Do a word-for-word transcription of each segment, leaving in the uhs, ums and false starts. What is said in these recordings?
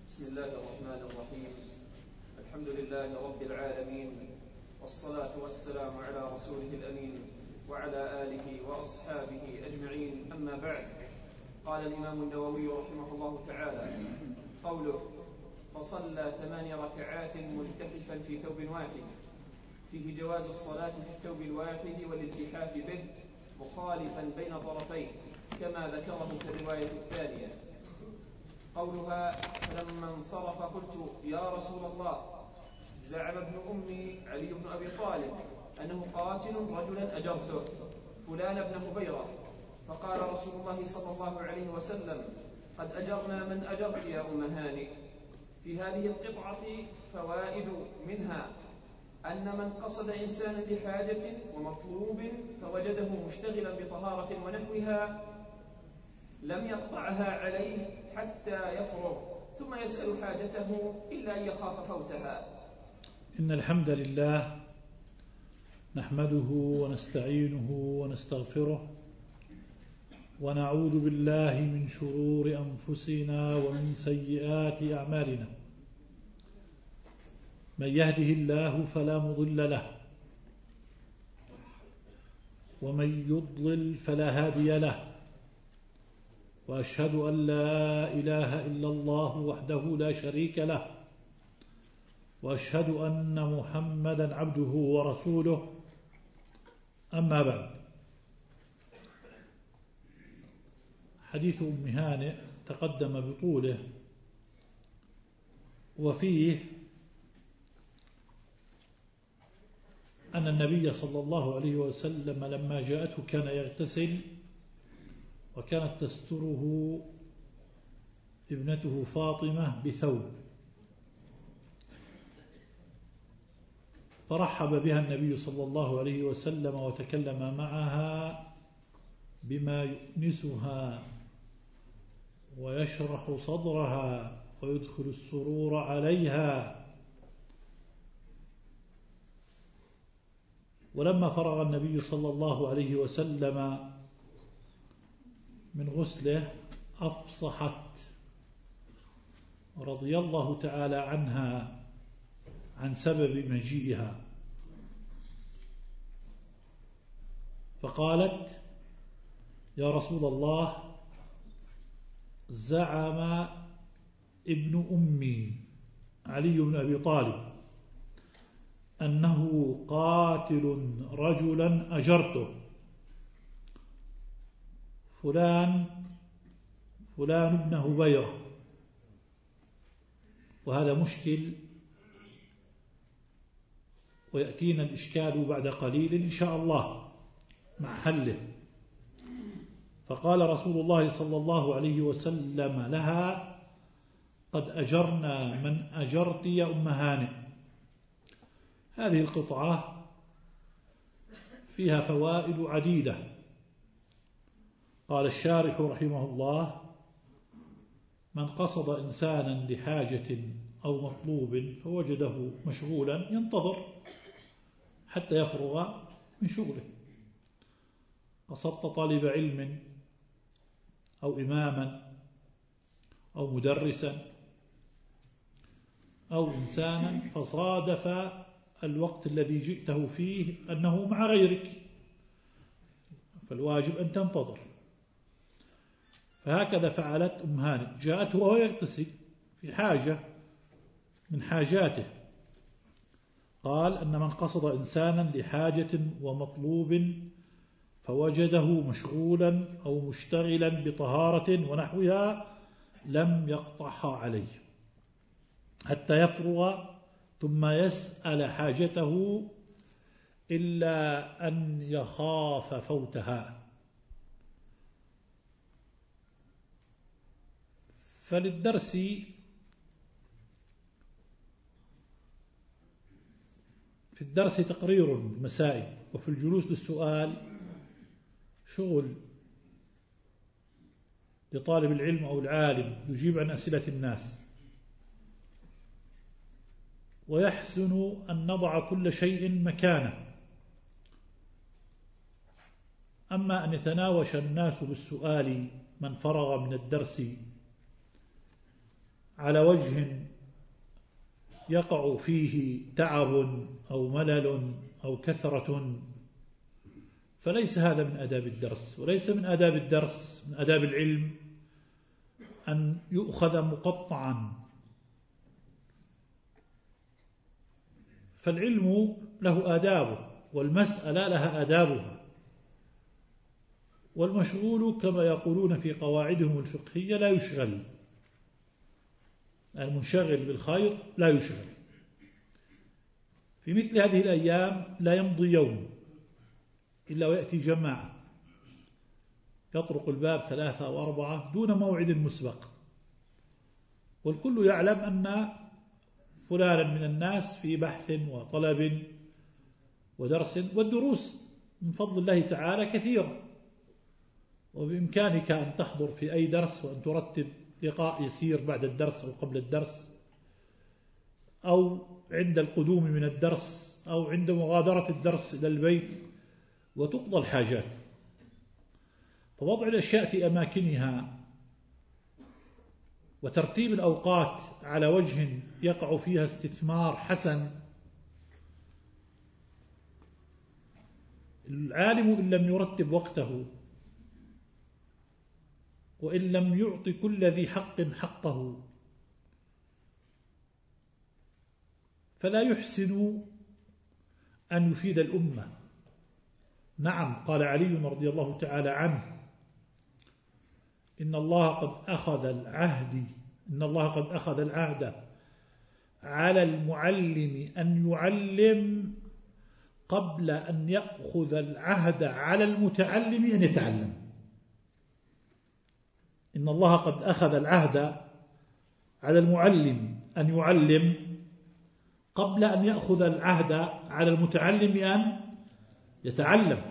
بسم الله الرحمن الرحيم. الحمد لله رب العالمين، والصلاة والسلام على رسوله الأمين وعلى آله وأصحابه أجمعين، أما بعد. قال الإمام النووي رحمه الله تعالى: قوله: فصلى ثمان ركعات ملتحفا في ثوب واحد، فيه جواز الصلاة في الثوب الواحد والالتحاف به مخالفا بين طرفين كما ذكره في الرواية الثانية. قولها: فلما انصرف قلت يا رسول الله، زعم ابن أمي علي بن أبي طالب أنه قاتل رجلا أجرته فلان بن هبيرة، فقال رسول الله صلى الله عليه وسلم: قد أجرنا من أجرت يا أم هانئ. في هذه القطعة فوائد، منها أن من قصد إنسانا لحاجة ومطلوب فوجده مشتغلا بطهارة ونحوها لم يقطعها عليه حتى يفرغ ثم يسأل حاجته إلا أن يخاف فوتها. إن الحمد لله نحمده ونستعينه ونستغفره ونعوذ بالله من شرور أنفسنا ومن سيئات أعمالنا. من يهده الله فلا مضل له، ومن يضلل فلا هادي له، وأشهد أن لا إله إلا الله وحده لا شريك له، وأشهد أن محمدا عبده ورسوله. أما بعد، حديث أم هانئ تقدم بطوله، وفيه أن النبي صلى الله عليه وسلم لما جاءته كان يغتسل، وكانت تستره ابنته فاطمة بثوب، فرحب بها النبي صلى الله عليه وسلم وتكلم معها بما يؤنسها ويشرح صدرها ويدخل السرور عليها. ولما فرغ النبي صلى الله عليه وسلم من غسله أفصحت رضي الله تعالى عنها عن سبب مجيئها، فقالت: يا رسول الله، زعم ابن أمي علي بن أبي طالب أنه قاتل رجلا أجرته فلان فلان ابن هبيرة. وهذا مشكل، ويأتينا الإشكال بعد قليل إن شاء الله مع حله. فقال رسول الله صلى الله عليه وسلم لها: قد أجرنا من أجرت يا أم هانئ. هذه القطعة فيها فوائد عديدة. قال الشارح رحمه الله: من قصد إنسانا لحاجة أو مطلوب فوجده مشغولا ينتظر حتى يفرغ من شغله. قصدت طالب علم أو إماما أو مدرسا أو إنسانا فصادف الوقت الذي جئته فيه أنه مع غيرك، فالواجب أن تنتظر. فهكذا فعلت أم هانئ، جاءته وهو يغتسل في حاجة من حاجاته. قال: أن من قصد إنسانا لحاجة ومطلوب فوجده مشغولا أو مشتغلا بطهارة ونحوها لم يقطعها عليه حتى يفرغ ثم يسأل حاجته إلا أن يخاف فوتها. فللدرس في الدرس تقرير مسائل، وفي الجلوس للسؤال شغل لطالب العلم أو العالم يجيب عن أسئلة الناس. ويحسن أن نضع كل شيء مكانه. أما أن يتناوش الناس بالسؤال من فرغ من الدرس على وجه يقع فيه تعب أو ملل أو كثرة فليس هذا من آداب الدرس، وليس من آداب الدرس من آداب العلم أن يؤخذ مقطعا. فالعلم له آدابه والمسألة لها آدابها، والمشغول كما يقولون في قواعدهم الفقهية لا يشغل، المنشغل بالخير لا يشغل. في مثل هذه الأيام لا يمضي يوم إلا ويأتي جماعة يطرق الباب ثلاثة أو أربعة دون موعد مسبق، والكل يعلم أن فلانا من الناس في بحث وطلب ودرس، والدروس من فضل الله تعالى كثيرة، وبإمكانك أن تحضر في أي درس وأن ترتب لقاء يسير بعد الدرس أو قبل الدرس أو عند القدوم من الدرس أو عند مغادرة الدرس إلى البيت وتقضى الحاجات. فوضع الأشياء في أماكنها وترتيب الأوقات على وجه يقع فيها استثمار حسن. العالم إن لم يرتب وقته وإن لم يعطي كل ذي حق حقه فلا يحسن أن يفيد الأمة. نعم، قال علي رضي الله تعالى عنه: إن الله قد أخذ العهد إن الله قد أخذ العهد على المعلم أن يعلم قبل أن يأخذ العهد على المتعلم أن يتعلم. إن الله قد أخذ العهد على المعلم أن يعلم قبل أن يأخذ العهد على المتعلم أن يتعلم.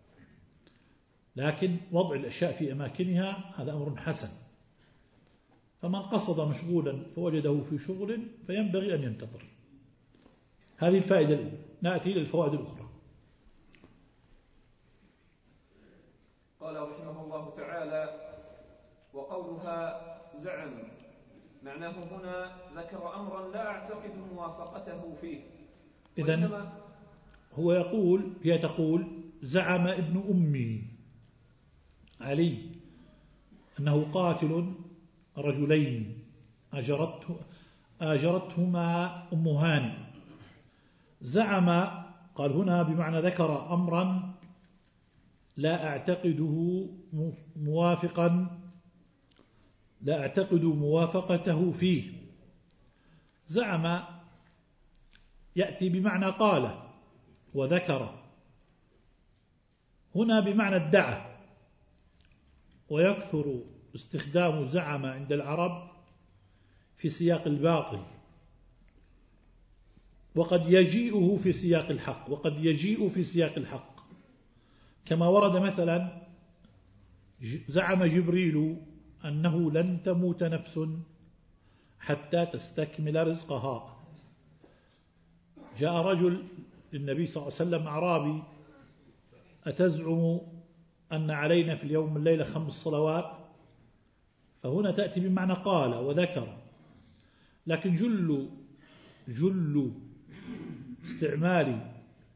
لكن وضع الأشياء في أماكنها هذا أمر حسن، فمن قصد مشغولا فوجده في شغل فينبغي أن ينتظر. هذه الفائدة الأولى. نأتي إلى الفوائد الأخرى. قال رحمه الله تعالى: وقولها زعم معناه هنا ذكر أمرا لا أعتقد موافقته فيه. إذن هو يقول هي تقول زعم ابن أمي علي أنه قاتل رجلين أجرته آجرتهما أم هاني. زعم قال هنا بمعنى ذكر أمرا لا أعتقده موافقا لا أعتقد موافقته فيه. زعم يأتي بمعنى قال وذكر، هنا بمعنى ادعى، ويكثر استخدام زعم عند العرب في سياق الباطل، وقد يجيئه في سياق الحق وقد يجيء في سياق الحق، كما ورد مثلا زعم جبريل أنه لن تموت نفس حتى تستكمل رزقها. جاء رجل للنبي صلى الله عليه وسلم أعرابي: أتزعم أن علينا في اليوم والليلة خمس صلوات؟ فهنا تأتي بمعنى قال وذكر، لكن جل جل استعمال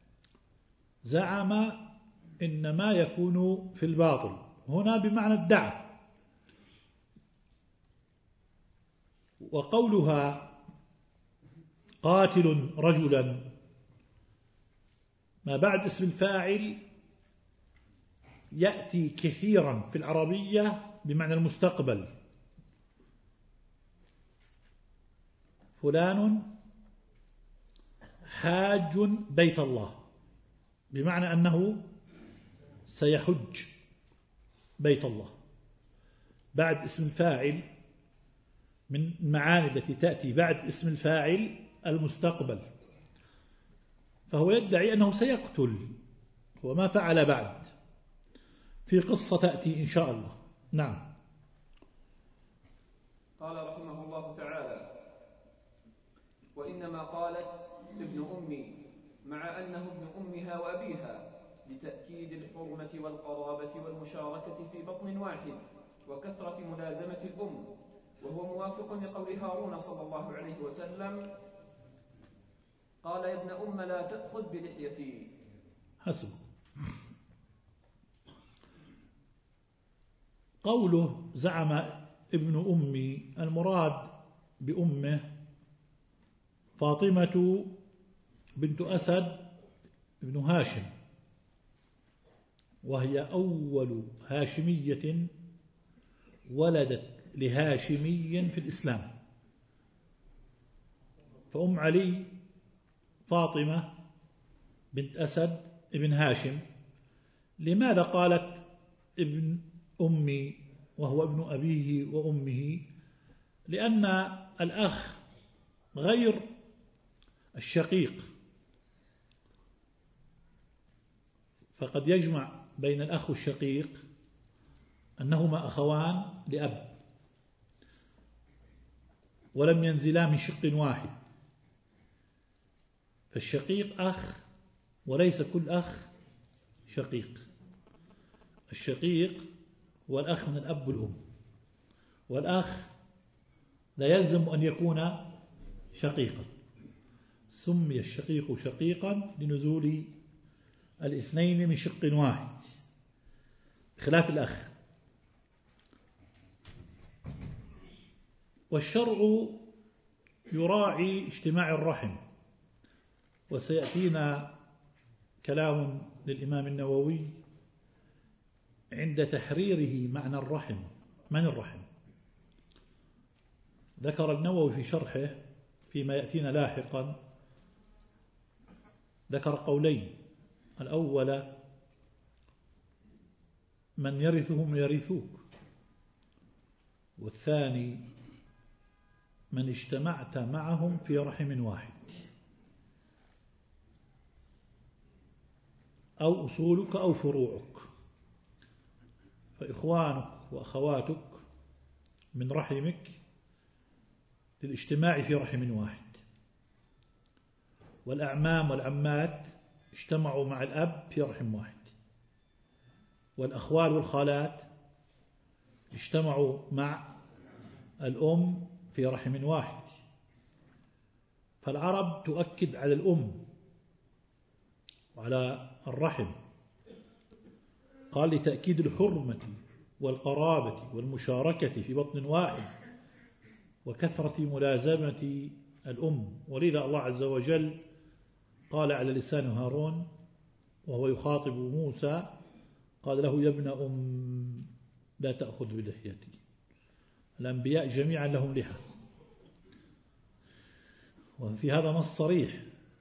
زعم إنما يكون في الباطل، هنا بمعنى ادعى. وقولها قاتل رجلا ما بعد اسم الفاعل يأتي كثيرا في العربية بمعنى المستقبل. فلان حاج بيت الله، بمعنى أنه سيحج بيت الله. بعد اسم الفاعل من المعاني التي تأتي بعد اسم الفاعل المستقبل، فهو يدعي أنه سيقتل وما فعل بعد، في قصة تأتي إن شاء الله. نعم. قال رحمه الله تعالى: وإنما قالت ابن أمي مع أنه ابن أمها وأبيها لتأكيد الحرمة والقرابة والمشاركة في بطن واحد وكثرة ملازمة الأم، وهو موافق لقول هارون صلى الله عليه وسلم قال يا ابن أم لا تأخذ بلحيتي. حسب. قوله زعم ابن أمي المراد بأمه فاطمة بنت أسد بن هاشم، وهي أول هاشمية ولدت لهاشمي في الإسلام. فأم علي فاطمة بنت أسد بن هاشم. لماذا قالت ابن أمي وهو ابن أبيه وأمه؟ لأن الأخ غير الشقيق، فقد يجمع بين الأخ والشقيق أنهما أخوان لأب ولم ينزلا من شق واحد، فالشقيق أخ وليس كل أخ شقيق. الشقيق هو الأخ من الأب والأم، والأخ لا يلزم أن يكون شقيقا. سمي الشقيق شقيقا لنزول الاثنين من شق واحد بخلاف الأخ. والشرع يراعي اجتماع الرحم، وسيأتينا كلام للإمام النووي عند تحريره معنى الرحم. من الرحم؟ ذكر النووي في شرحه فيما يأتينا لاحقا، ذكر قولين: الأول من يرثهم يرثوك، والثاني من اجتمعت معهم في رحم واحد، أو أصولك أو فروعك، فإخوانك وأخواتك من رحمك للاجتماع في رحم واحد، والأعمام والعمات اجتمعوا مع الأب في رحم واحد، والأخوال والخالات اجتمعوا مع الأم في رحم واحد. فالعرب تؤكد على الأم وعلى الرحم، قال لتأكيد الحرمة والقرابة والمشاركة في بطن واحد وكثرة ملازمة الأم. ولذا الله عز وجل قال على لسان هارون وهو يخاطب موسى، قال له يا ابن أم لا تأخذ بلحيتي. الأنبياء جميعا لهم لحى، وفي هذا نص صريح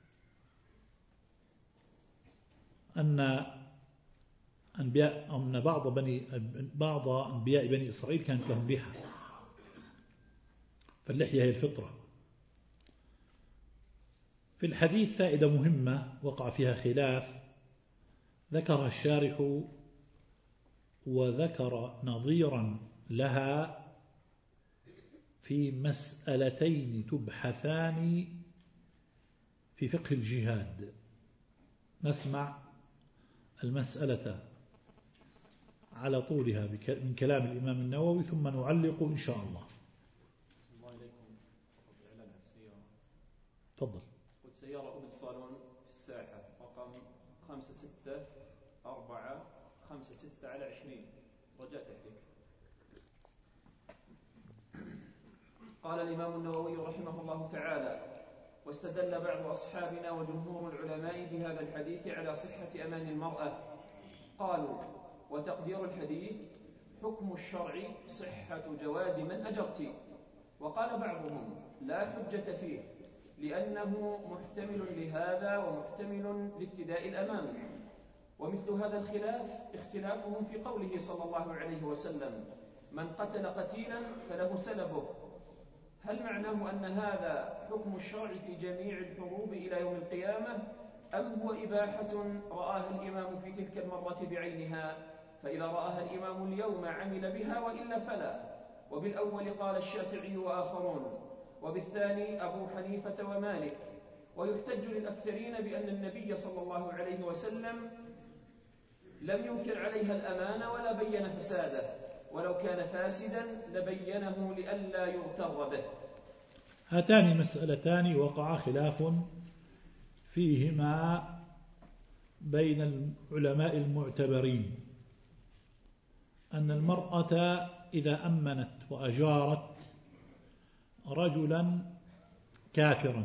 أن أنبياء أن بعض بني بعض أنبياء بني إسرائيل كانت لهم لحى، فاللحية هي الفطرة. في الحديث فائدة مهمة وقع فيها خلاف ذكرها الشارح، وذكر نظيرا لها في مسألتين تبحثان في فقه الجهاد. نسمع المسألة على طولها من كلام الإمام النووي ثم نعلق إن شاء الله. بسم الله عليكم. إعلان السيارة. تفضل. قلت سيارة أوبل صالون في الساحة رقم خمسة ستة أربعة خمسة ستة على عشرين، رجاء تحريك. قال الإمام النووي رحمه الله تعالى: واستدل بعض أصحابنا وجمهور العلماء بهذا الحديث على صحة أمان المرأة. قالوا: وتقدير الحديث حكم الشرع صحة جواز من أجرت. وقال بعضهم: لا حجة فيه لأنه محتمل لهذا ومحتمل لابتداء الأمان. ومثل هذا الخلاف اختلافهم في قوله صلى الله عليه وسلم: من قتل قتيلا فله سلبه. هل معناه أن هذا حكم الشرع في جميع الحروب إلى يوم القيامة، أم هو إباحة رآها الإمام في تلك المرة بعينها، فإذا رآها الإمام اليوم عمل بها وإلا فلا؟ وبالأول قال الشافعي وآخرون، وبالثاني أبو حنيفة ومالك. ويحتج للأكثرين بأن النبي صلى الله عليه وسلم لم ينكر عليها الأمان ولا بين فساده، ولو كان فاسدا لبينه لئلا يغتر به. هاتان مسألتان وقع خلاف فيهما بين العلماء المعتبرين، أن المرأة إذا أمنت وأجارت رجلا كافرا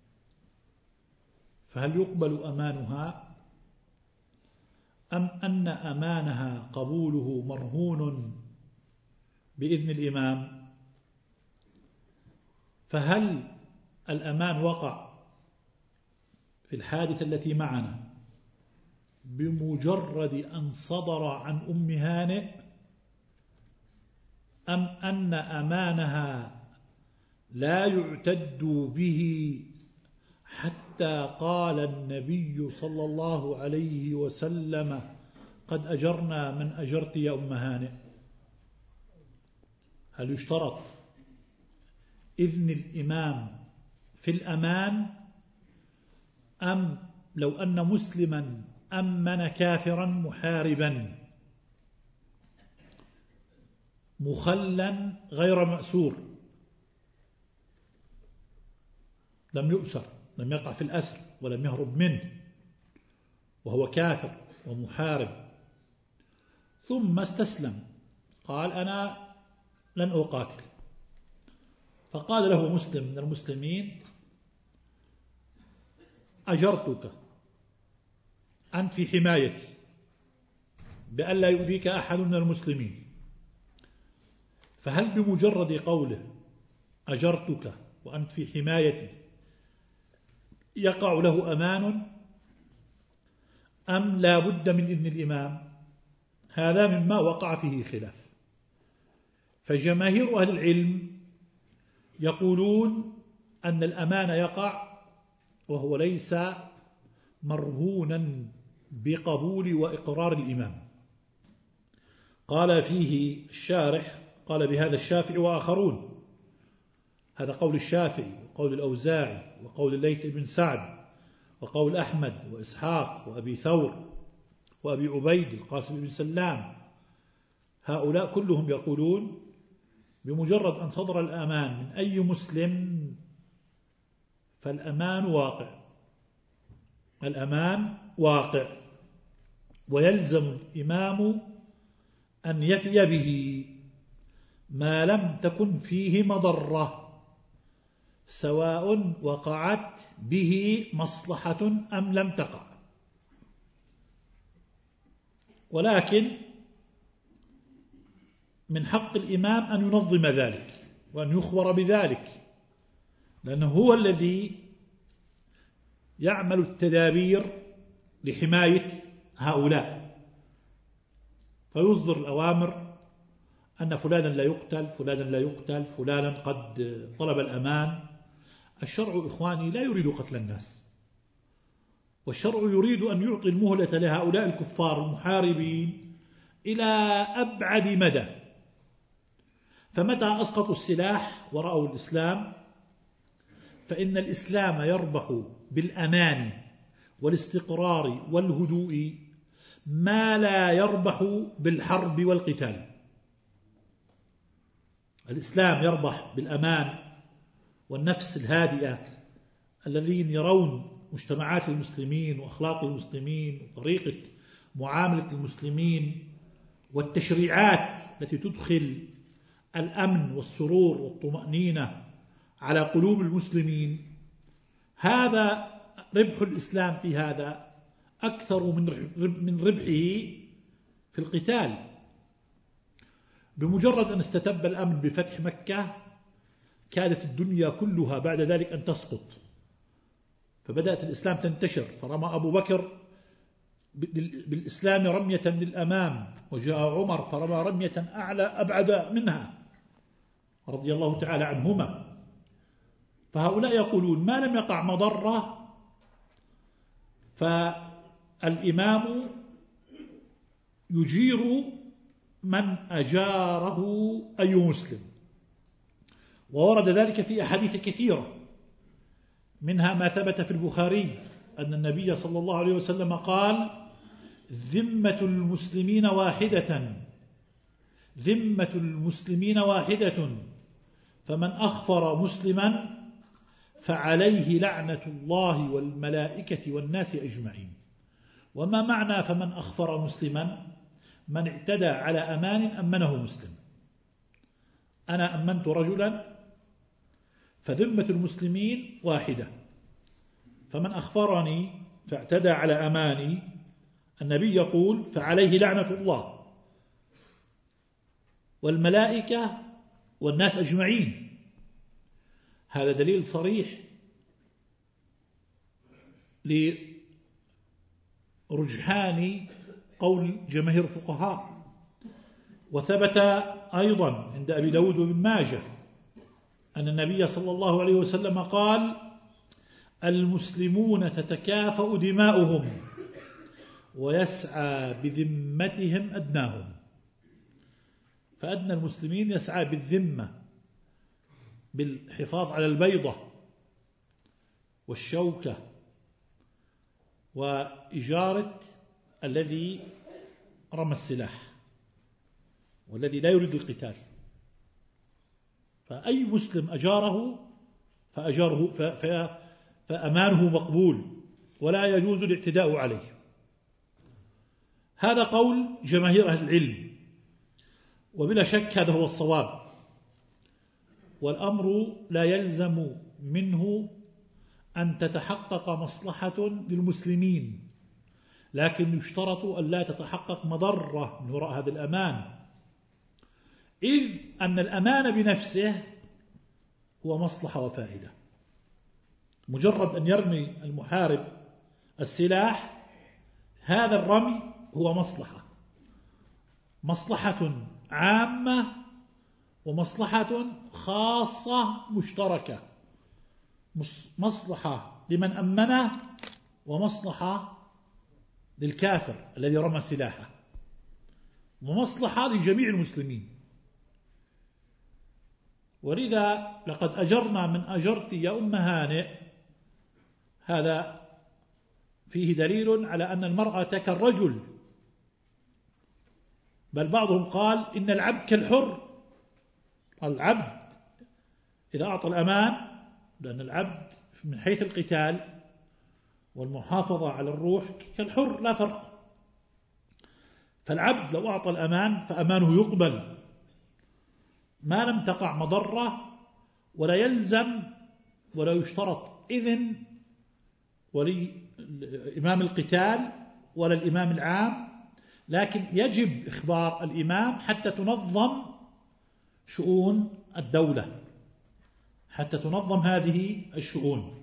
فهل يقبل أمانها، أم أن أمانها قبوله مرهون بإذن الإمام؟ فهل الأمان وقع في الحادثة التي معنا بمجرد أن صدر عن أم هانئ، أم أن أمانها لا يعتد به حتى قال النبي صلى الله عليه وسلم قد أجرنا من أجرت يا أم هانئ؟ هل يشترط إذن الإمام في الأمان، أم لو أن مسلما أمن كافرا محاربا مخلا غير مأسور لم يؤسر، لم يقع في الأسر ولم يهرب منه وهو كافر ومحارب، ثم استسلم قال أنا لن أقاتل، فقال له مسلم من المسلمين أجرتك أنت في حمايتي بأن لا يؤذيك أحد من المسلمين، فهل بمجرد قوله أجرتك وأنت في حمايتي يقع له أمان، أم لا بد من إذن الإمام؟ هذا مما وقع فيه خلاف. فجماهير أهل العلم يقولون أن الأمان يقع وهو ليس مرهونا بقبول وإقرار الإمام. قال فيه الشارح قال بهذا الشافعي وآخرون، هذا قول الشافعي وقول الأوزاعي وقول الليث بن سعد وقول أحمد وإسحاق وأبي ثور وأبي عبيد القاسم بن سلام، هؤلاء كلهم يقولون بمجرد أن صدر الأمان من أي مسلم فالأمان واقع، الأمان واقع، ويلزم الإمام أن يفي به ما لم تكن فيه مضرة، سواء وقعت به مصلحة أم لم تقع. ولكن من حق الإمام أن ينظم ذلك وأن يخبر بذلك، لأنه هو الذي يعمل التدابير لحماية هؤلاء، فيصدر الأوامر أن فلانا لا يقتل، فلانا لا يقتل، فلانا قد طلب الأمان. الشرع إخواني لا يريد قتل الناس، والشرع يريد أن يعطي المهلة لهؤلاء الكفار المحاربين إلى أبعد مدى. فمتى أسقطوا السلاح ورأوا الإسلام فإن الإسلام يربح بالأمان والاستقرار والهدوء ما لا يربح بالحرب والقتال. الإسلام يربح بالأمان والنفس الهادئة، الذين يرون مجتمعات المسلمين وأخلاق المسلمين وطريقة معاملة المسلمين والتشريعات التي تدخل الأمن والسرور والطمأنينة على قلوب المسلمين. هذا ربح الإسلام في هذا أكثر من ربحه في القتال. بمجرد أن استتب الأمن بفتح مكة كادت الدنيا كلها بعد ذلك أن تسقط، فبدأت الإسلام تنتشر، فرمى أبو بكر بالإسلام رمية للأمام، وجاء عمر فرمى رمية أعلى أبعد منها رضي الله تعالى عنهما. فهؤلاء يقولون ما لم يقع مضرة فالإمام يجير من أجاره أي مسلم، وورد ذلك في أحاديث كثيرة، منها ما ثبت في البخاري أن النبي صلى الله عليه وسلم قال: ذمة المسلمين واحدة ذمة المسلمين واحدة فمن أخفر مسلما فعليه لعنة الله والملائكة والناس أجمعين. وما معنى فمن أخفر مسلما؟ من اعتدى على أمان أمنه مسلم. أنا أمنت رجلا فذمة المسلمين واحدة، فمن أخفرني فاعتدى على أماني النبي يقول فعليه لعنة الله والملائكة والناس أجمعين. هذا دليل صريح لرجحان قول جماهير الفقهاء. وثبت أيضا عند أبي داود وابن ماجه أن النبي صلى الله عليه وسلم قال المسلمون تتكافأ دماؤهم ويسعى بذمتهم أدناهم. فأدنى المسلمين يسعى بالذمة بالحفاظ على البيضة والشوكة وإجارة الذي رمى السلاح والذي لا يريد القتال. فأي مسلم أجاره فأجاره فأمانه مقبول ولا يجوز الاعتداء عليه. هذا قول جماهير أهل العلم، وبلا شك هذا هو الصواب. والأمر لا يلزم منه أن تتحقق مصلحة للمسلمين، لكن يشترط أن لا تتحقق مضرة من وراء هذا الأمان، إذ أن الأمان بنفسه هو مصلحة وفائدة. مجرد أن يرمي المحارب السلاح هذا الرمي هو مصلحة، مصلحة عامة ومصلحة خاصة مشتركة، مصلحة لمن أمنه ومصلحة للكافر الذي رمى سلاحه ومصلحة لجميع المسلمين. ولذا لقد أجرنا من أجرت يا أم هانئ، هذا فيه دليل على أن المرأة كالرجل، بل بعضهم قال إن العبد كالحر. العبد إذا أعطى الأمان، لأن العبد من حيث القتال والمحافظة على الروح كالحر لا فرق، فالعبد لو أعطى الأمان فأمانه يقبل ما لم تقع مضرة، ولا يلزم ولا يشترط إذن ولي إمام القتال ولا الإمام العام، لكن يجب إخبار الإمام حتى تنظم شؤون الدولة، حتى تنظم هذه الشؤون.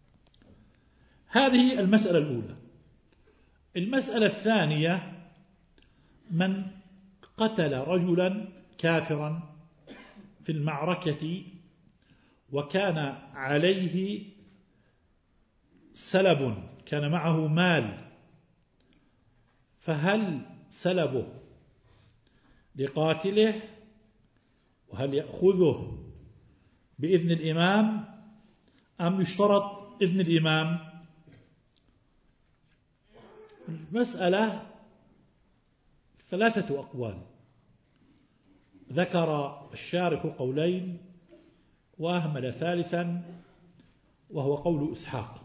هذه المسألة الأولى. المسألة الثانية: من قتل رجلا كافرا في المعركة وكان عليه سلب، كان معه مال، فهل سلبه لقاتله وهل يأخذه بإذن الإمام أم يشترط إذن الإمام؟ المسألة ثلاثة أقوال، ذكر الشارح قولين وأهمل ثالثا وهو قول إسحاق.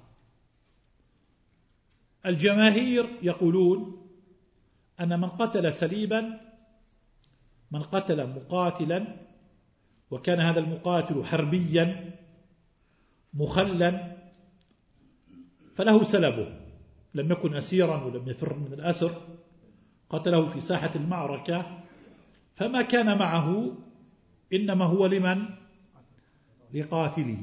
الجماهير يقولون أن من قتل سليبا، من قتل مقاتلا وكان هذا المقاتل حربيا مخلا فله سلبه، لم يكن أسيرا ولم يفر من الأسر، قتله في ساحة المعركة، فما كان معه إنما هو لمن؟ لقاتله.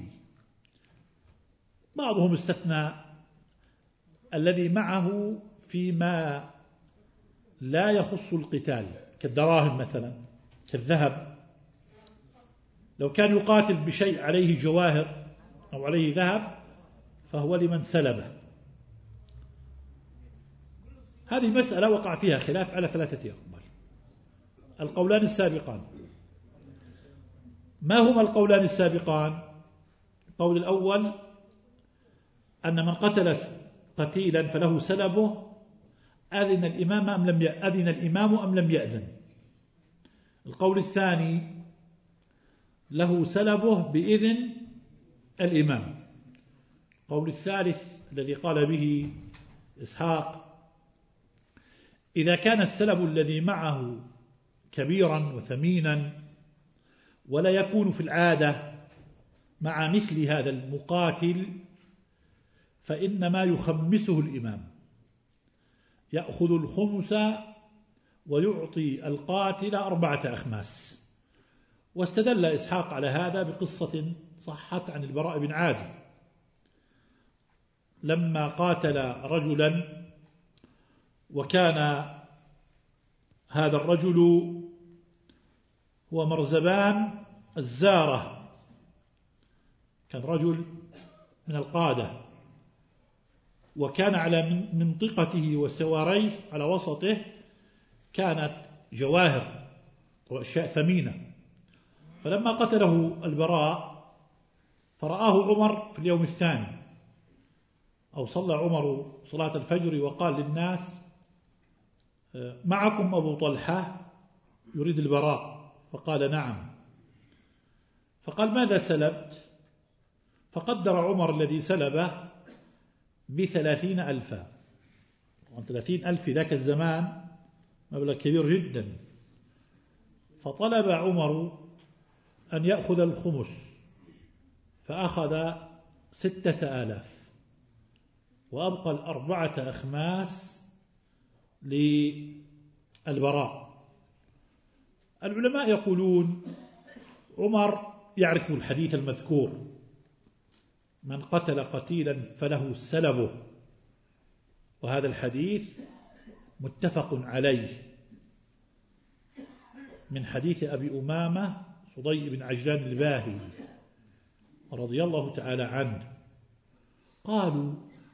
بعضهم استثنى الذي معه فيما لا يخص القتال كالدراهم مثلا، كالذهب، لو كان يقاتل بشيء عليه جواهر أو عليه ذهب فهو لمن سلبه. هذه مسألة وقع فيها خلاف على ثلاثة أقوال. القولان السابقان، ما هما القولان السابقان؟ القول الأول أن من قتل قتيلا فله سلبه، أذن الإمام أم لم يأذن الإمام أم لم يأذن؟ القول الثاني له سلبه بإذن الإمام. القول الثالث الذي قال به إسحاق: إذا كان السلب الذي معه كبيرا وثمينا ولا يكون في العادة مع مثل هذا المقاتل، فإنما يخمسه الإمام، يأخذ الخمس ويعطي القاتل أربعة أخماس. واستدل إسحاق على هذا بقصة صحت عن البراء بن عازب لما قاتل رجلا، وكان هذا الرجل هو مرزبان الزارة، كان رجل من القادة، وكان على منطقته وسواريه على وسطه كانت جواهر وأشياء ثمينة. فلما قتله البراء فرآه عمر في اليوم الثاني، أو صلى عمر صلاة الفجر وقال للناس: معكم أبو طلحة يريد البراء؟ فقال: نعم. فقال: ماذا سلبت؟ فقدر عمر الذي سلبه بثلاثين ألفا. ثلاثين ألف في ذاك الزمان مبلغ كبير جدا. فطلب عمر أن يأخذ الخمس، فأخذ ستة آلاف وأبقى الأربعة أخماس للبراء. العلماء يقولون عمر يعرف الحديث المذكور: من قتل قتيلا فله سلبه، وهذا الحديث متفق عليه من حديث أبي أمامة صدي بن عجلان الباهلي رضي الله تعالى عنه. قالوا: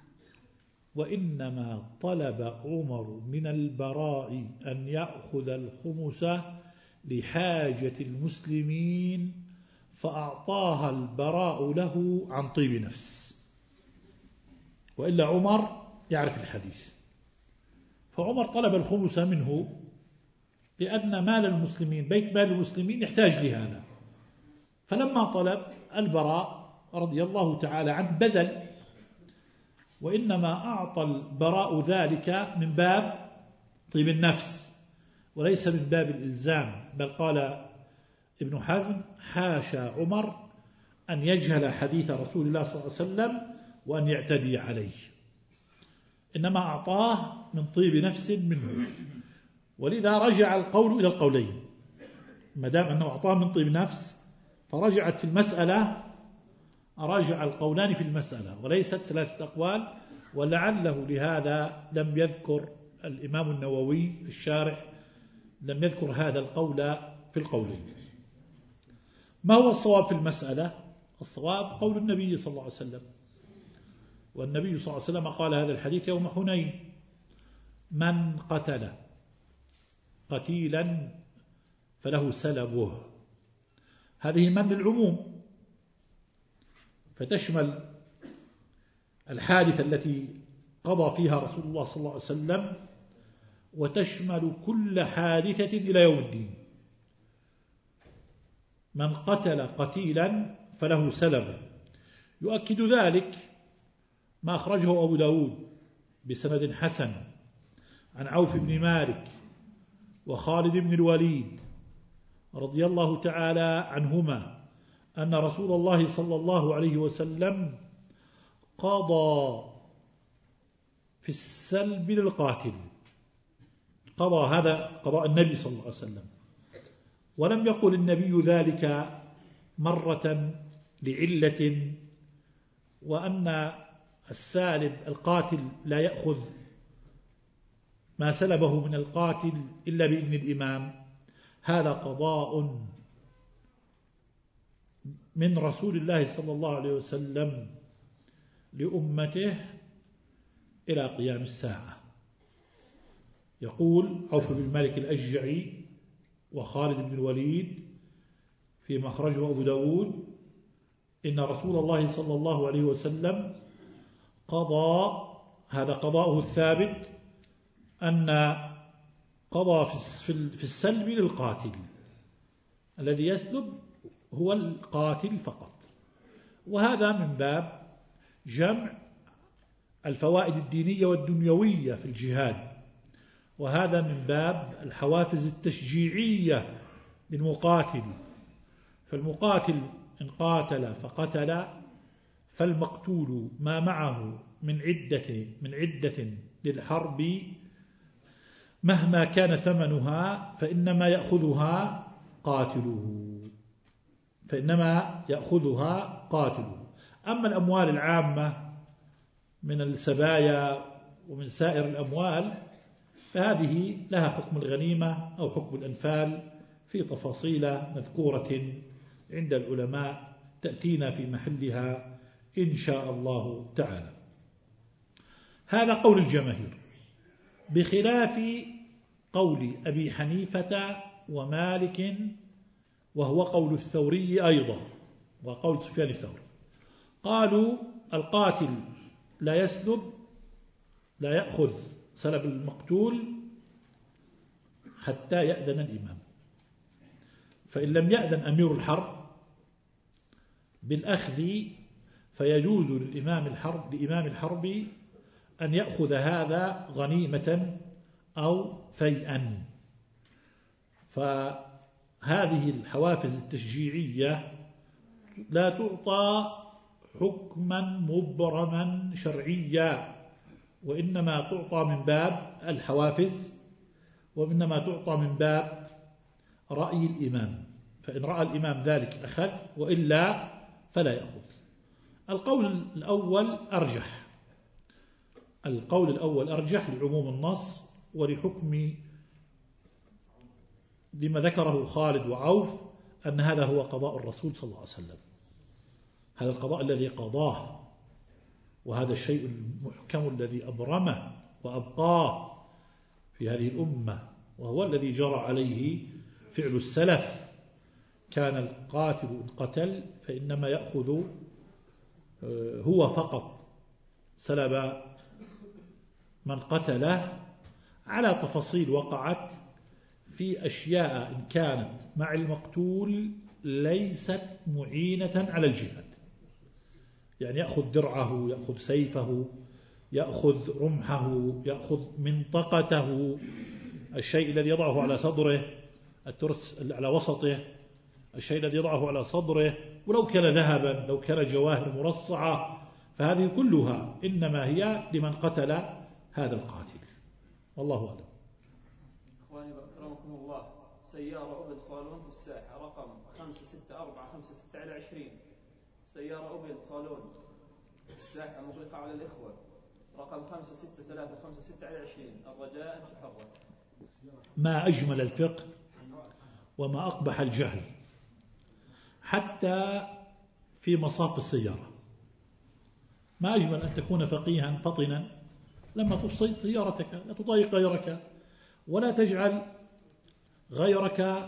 وإنما طلب عمر من البراء أن يأخذ الخمس لحاجة المسلمين، فأعطاها البراء له عن طيب نفس، وإلا عمر يعرف الحديث. فعمر طلب الخمس منه لأن مال المسلمين، بيت مال المسلمين، يحتاج لهذا. فلما طلب البراء رضي الله تعالى عنه بذل، وإنما أعطى البراء ذلك من باب طيب النفس وليس من باب الإلزام. بل قال ابن حزم: حاشا عمر أن يجهل حديث رسول الله صلى الله عليه وسلم وأن يعتدي عليه، إنما أعطاه من طيب نفس منه. ولذا رجع القول إلى القولين، ما دام أنه أعطاه من طيب نفس فرجعت في المسألة، راجع القولان في المسألة وليست ثلاثة أقوال. ولعله لهذا لم يذكر الإمام النووي في الشارح لم يذكر هذا القول في القولين. ما هو الصواب في المسألة؟ الصواب قول النبي صلى الله عليه وسلم، والنبي صلى الله عليه وسلم قال هذا الحديث يوم حنين: من قتل قتيلا فله سلبه. هذه من للعموم، فتشمل الحادثة التي قضى فيها رسول الله صلى الله عليه وسلم، وتشمل كل حادثة إلى يوم الدين. من قتل قتيلا فله سلبه. يؤكد ذلك ما أخرجه أبو داود بسند حسن عن عوف بن مالك وخالد بن الوليد رضي الله تعالى عنهما أن رسول الله صلى الله عليه وسلم قضى في السلب للقاتل. قضى، هذا قضاء النبي صلى الله عليه وسلم، ولم يقل النبي ذلك مرة لعلة، وأن السالب القاتل لا يأخذ ما سلبه من القاتل إلا بإذن الإمام. هذا قضاء من رسول الله صلى الله عليه وسلم لأمته إلى قيام الساعة. يقول عوف بن مالك الأشجعي وخالد بن الوليد فيما أخرجه أبو داود: إن رسول الله صلى الله عليه وسلم قضى، هذا قضاؤه الثابت، أن قضى في السلب للقاتل الذي يسلب هو القاتل فقط. وهذا من باب جمع الفوائد الدينية والدنيوية في الجهاد، وهذا من باب الحوافز التشجيعية للمقاتل. فالمقاتل إن قاتل فقتل فالمقتول ما معه من عدة من عدة للحرب مهما كان ثمنها فإنما يأخذها قاتله فإنما يأخذها قاتله. أما الأموال العامة من السبايا ومن سائر الأموال فهذه لها حكم الغنيمة أو حكم الأنفال في تفاصيل مذكورة عند العلماء تأتينا في محلها إن شاء الله تعالى. هذا قول الجماهير، بخلاف قول أبي حنيفة ومالك، وهو قول الثوري أيضا وقول سفيان الثوري. قالوا القاتل لا يسلب لا يأخذ سلب المقتول حتى يأذن الإمام، فإن لم يأذن أمير الحرب بالأخذ فيجوز للإمام الحرب لإمام الحرب أن يأخذ هذا غنيمة أو فيئا. فهذه الحوافز التشجيعية لا تعطى حكما مبرما شرعيا، وإنما تعطى من باب الحوافز، وإنما تعطى من باب رأي الإمام، فإن رأى الإمام ذلك أخذ، وإلا فلا يأخذ. القول الأول أرجح القول الأول أرجح لعموم النص ولحكم لما ذكره خالد وعوف أن هذا هو قضاء الرسول صلى الله عليه وسلم، هذا القضاء الذي قضاه، وهذا الشيء المحكم الذي أبرمه وأبقاه في هذه الأمة، وهو الذي جرى عليه فعل السلف. كان القاتل إن قتل فإنما يأخذ هو فقط سلب من قتله، على تفاصيل وقعت في أشياء إن كانت مع المقتول ليست معينة على الجهاد، يعني يأخذ درعه، يأخذ سيفه، يأخذ رمحه، يأخذ منطقته، الشيء الذي يضعه على صدره، الترس على وسطه، الشيء الذي يضعه على صدره، ولو كان ذهبا، لو كان جواهر مرصعة، فهذه كلها إنما هي لمن قتل هذا القاتل. والله أعلم. إخواني أكرمكم الله، سيارة أوبل صالون في الساحة رقم خمسة ستة أربعة خمسة ستة على عشرين، سيارة أوبل صالون في الساحة مغلقة على الإخوة رقم خمسة ستة ثلاثة خمسة ستة على عشرين، الرجاء أن تحرك. ما أجمل الفقه وما أقبح الجهل حتى في مصاف السيارة. ما أجمل أن تكون فقيها فطنا لما تصيد سيارتك، لا تضايق غيرك ولا تجعل غيرك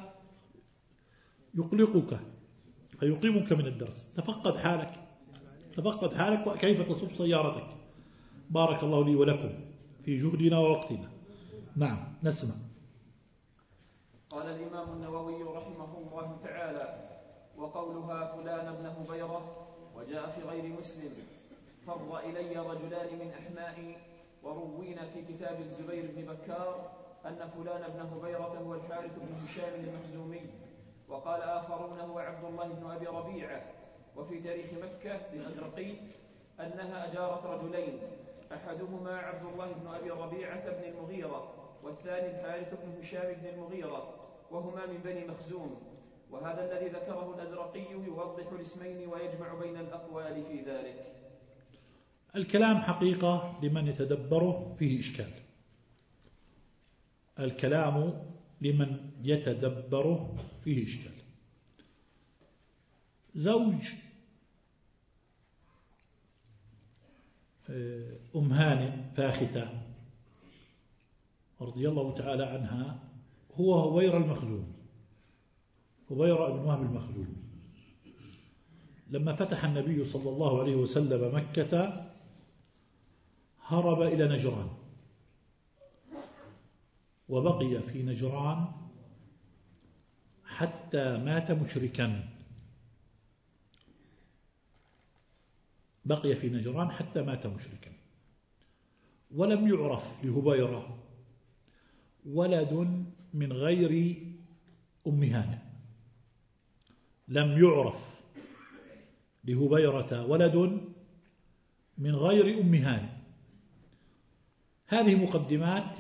يقلقك فيقيمك من الدرس. تفقد حالك تفقد حالك وكيف تصب سيارتك. بارك الله لي ولكم في جهدنا ووقتنا. نعم، نسمع. قال الإمام النووي رحمه الله تعالى: وقولها فلان ابن هبيرة وجاء في غير مسلم: فر إلي رجلان من أحمائي، وروينا في كتاب الزبير بن بكار أن فلان ابن هبيرة هو الحارث بن هشام المخزومي، وقال آخرون هو عبد الله بن أبي ربيعة. وفي تاريخ مكة للأزرقي أنها أجارت رجلين، أحدهما عبد الله بن أبي ربيعة بن المغيرة، والثاني الحارث بن هشام بن المغيرة، وهما من بني مخزوم. وهذا الذي ذكره الأزرقي يوضح الاسمين ويجمع بين الأقوال في ذلك. الكلام حقيقة لمن يتدبره فيه إشكال. الكلام لمن يتدبره فيه إشكال. زوج أم هانئ فاختة رضي الله تعالى عنها هو هبيرة المخزومي، هبيرة بن وهب المخزومي. لما فتح النبي صلى الله عليه وسلم مكة هرب إلى نجران، وبقي في نجران حتى مات مشركا، بقي في نجران حتى مات مشركا. ولم يعرف لهبيرة ولد من غير أم هانئ، لم يعرف لهبيرة ولد من غير أم هانئ. هذه مقدمات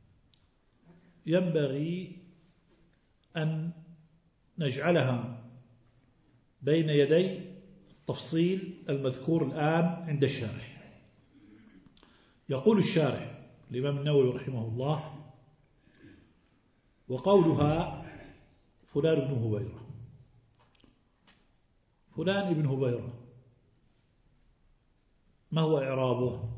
ينبغي أن نجعلها بين يدي التفصيل المذكور الآن عند الشارح. يقول الشارح الإمام النووي رحمه الله: وقولها فلان ابن هبيرة، فلان ابن هبيرة ما هو إعرابه؟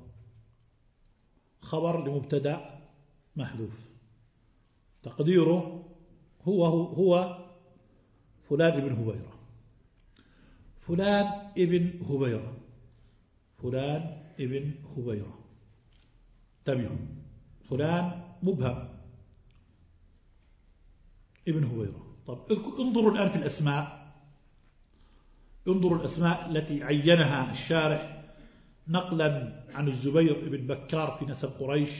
خبر لمبتدأ محذوف، تقديره هو هو فلان ابن هبيرة، فلان ابن هبيرة، فلان ابن هبيرة. انتبهوا، فلان مبهم ابن هبيرة. طب انظروا الآن في الأسماء، انظروا الأسماء التي عينها الشارح نقلا عن الزبير بن بكار في نسب قريش،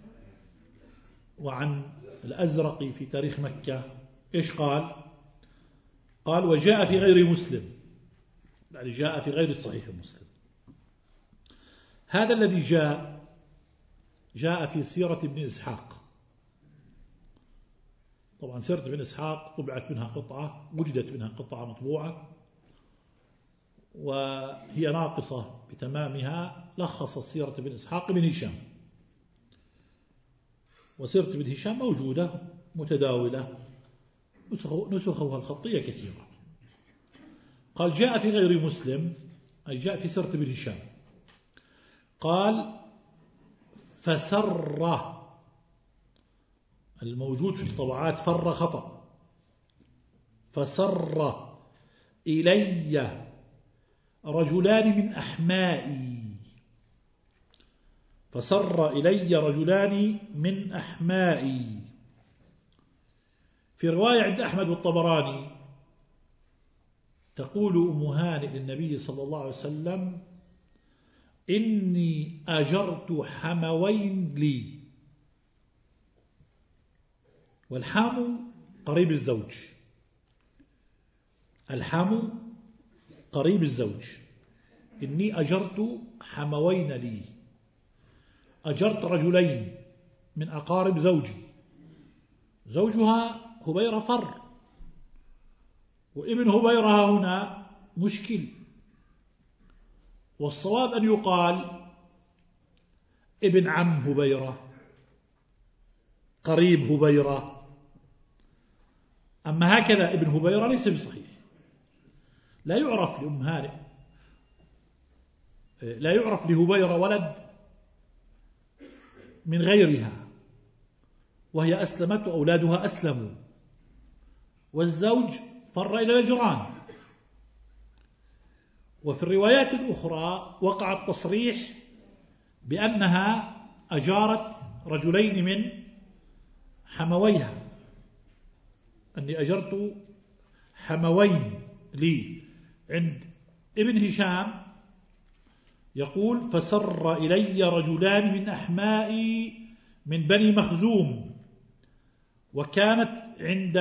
وعن الأزرق في تاريخ مكة. إيش قال؟ قال: وجاء في غير مسلم، يعني جاء في غير صحيح مسلم. هذا الذي جاء جاء في سيرة ابن إسحاق. طبعا سيرة ابن إسحاق طبعت منها قطعة، وجدت منها قطعة مطبوعة، وهي ناقصة بتمامها. لخص سيرة ابن إسحاق ابن هشام، وسيرة ابن هشام موجودة متداولة، نسخها الخطية كثيرة. قال: جاء في غير مسلم، أي جاء في سيرة ابن هشام. قال: فسر، الموجود في الطبعات فر خطأ، فسر إلي رجلان من أحمائي، فسر إلي رجلان من أحمائي. في رواية عند أحمد والطبراني تقول أم هانئ للنبي صلى الله عليه وسلم: إني أجرت حموين لي. والحام قريب الزوج، الحام قريب الزوج. إني أجرت حموين لي، أجرت رجلين من أقارب زوجي، زوجها هبيرة فر، وابن هبيرة هنا مشكل. والصواب أن يقال ابن عم هبيرة، قريب هبيرة. أما هكذا ابن هبيرة ليس بصحيح، لا يعرف لأم هانئ، لا يعرف لهبيرة ولد من غيرها، وهي أسلمت وأولادها أسلموا، والزوج فر إلى نجران. وفي الروايات الأخرى وقع التصريح بأنها أجارت رجلين من حمويها، أني أجرت حموين لي. عند ابن هشام يقول: فسر إلي رجلان من أحمائي من بني مخزوم. وكانت عند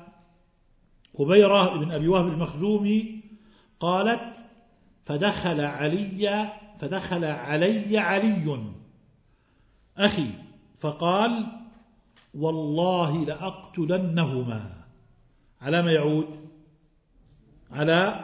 هبيرة بن أبي وهب المخزومي قالت: فدخل علي فدخل علي علي أخي فقال: والله لأقتلنهما. على ما يعود؟ على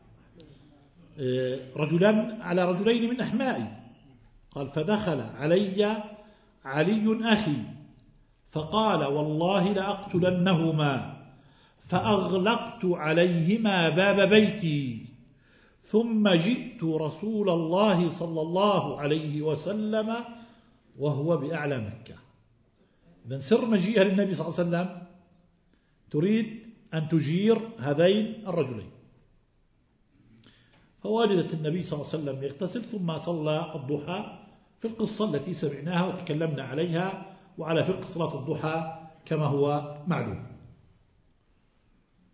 رجلان على رجلين من أحمائي. قال: فدخل علي علي أخي فقال: والله لأقتلنهما، فأغلقت عليهما باب بيتي، ثم جئت رسول الله صلى الله عليه وسلم وهو بأعلى مكة. إذن سر مجيئها للنبي صلى الله عليه وسلم تريد أن تجير هذين الرجلين. فوجدت النبي صلى الله عليه وسلم يغتسل، ثم صلى الضحى في القصة التي سمعناها وتكلمنا عليها، وعلى فقه صلاة الضحى كما هو معلوم.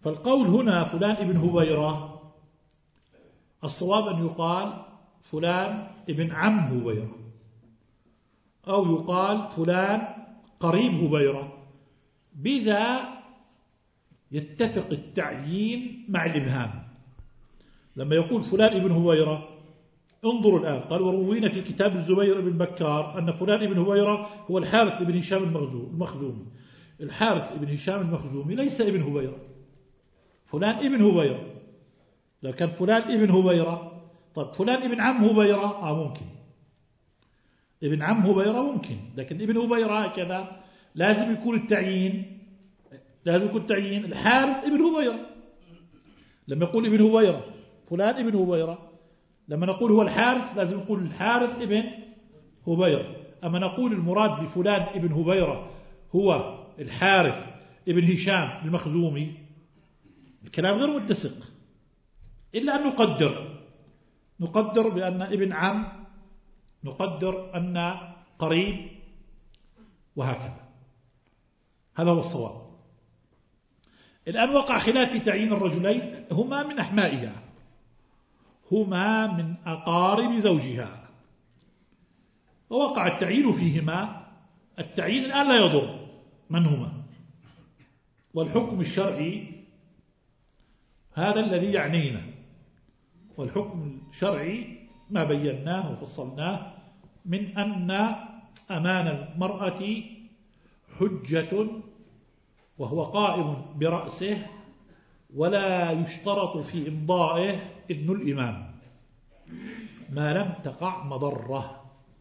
فالقول هنا فلان ابن هبيرة، الصواب أن يقال فلان ابن عم هبيرة، أو يقال فلان قريب هبيرة، بذا يتفق التعيين مع الإبهام. لما يقول فلان ابن هبيرة، انظروا الآن، قال وروينا في كتاب الزبير بن بكار أن فلان ابن هبيرة هو الحارث بن هشام المخزومي. الحارث بن هشام المخزومي ليس ابن هبيرة، فلان ابن هبيرة. لكن فلان ابن هبيرة، طيب فلان ابن عم هبيرة آه ممكن، ابن عم هبيرة ممكن، لكن ابن هبيرة هكذا لازم يكون التعيين، لازم يكون التعيين الحارث ابن هبيرة. لما يقول ابن هبيرة فلان ابن هبيرة، لما نقول هو الحارث لازم نقول الحارث ابن هبيرة. أما نقول المراد بفلان ابن هبيرة هو الحارث ابن هشام المخزومي، الكلام غير متسق، إلا أن نقدر نقدر بأن ابن عم، نقدر أن قريب، وهكذا. هذا هو الصواب. الآن وقع خلاف في تعيين الرجلين، هما من أحمائها، هما من أقارب زوجها، ووقع التعيين فيهما. التعيين الآن لا يضر من هما، والحكم الشرعي هذا الذي يعنينا، والحكم الشرعي ما بيناه وفصلناه من أن أمان المرأة حجة وهو قائم برأسه، ولا يشترط في إمضائه إذن الإمام ما لم تقع مضرة.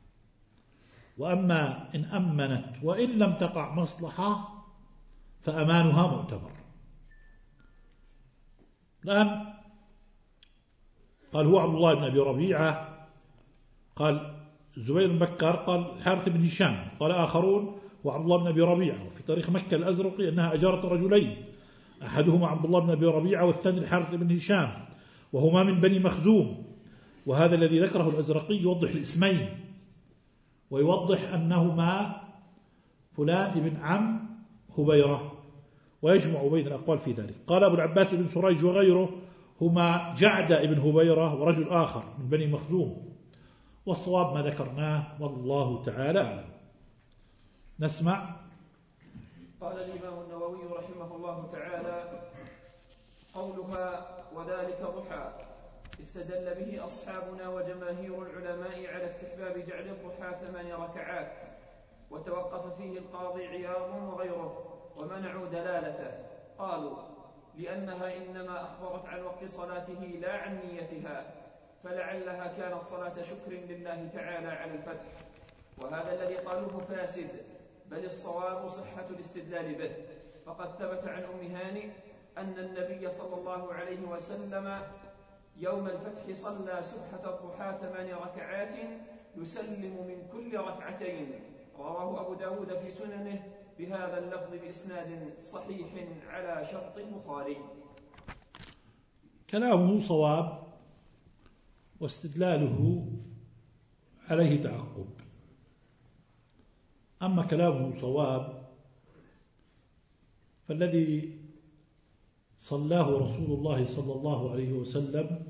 وأما إن أمنت وإن لم تقع مصلحة فأمانها معتبر. الآن قال هو عبد الله بن أبي ربيعة، قال الزبير بن بكر، قال الحارث بن هشام، قال آخرون هو عبد الله بن أبي ربيعة. وفي تاريخ مكة الأزرقي أنها أجارت رجلين، أحدهما عبد الله بن أبي ربيعة والثاني الحارث بن هشام، وهما من بني مخزوم. وهذا الذي ذكره الأزرقي يوضح الاسمين، ويوضح أنهما فلان ابن عم هبيرة، ويجمع بين الأقوال في ذلك. قال أبو العباس بن سريج وغيره هما جعد ابن هبيرة ورجل آخر من بني مخزوم، والصواب ما ذكرناه والله تعالى أعلم. نسمع. قال الإمام النووي رحمه الله تعالى: قولها وذلك ضحى استدل به أصحابنا وجماهير العلماء على استحباب جعل الضحى ثمان ركعات، وتوقف فيه القاضي عياض وغيره ومنعوا دلالته. قالوا لأنها إنما أخبرت عن وقت صلاته لا عن نيتها، فلعلها كانت صلاة شكر لله تعالى على الفتح، وهذا الذي قالوه فاسد، بل الصواب صحة الاستدلال به. فقد ثبت عن أم هانئ أن النبي صلى الله عليه وسلم يوم الفتح صلى سبحة الضحى ثمان ركعات يسلم من كل ركعتين، رواه أبو داود في سننه بهذا اللفظ بإسناد صحيح على شرط البخاري. كلامه صواب واستدلاله عليه تعقب. أما كلامه صواب فالذي صلاه رسول الله صلى الله عليه وسلم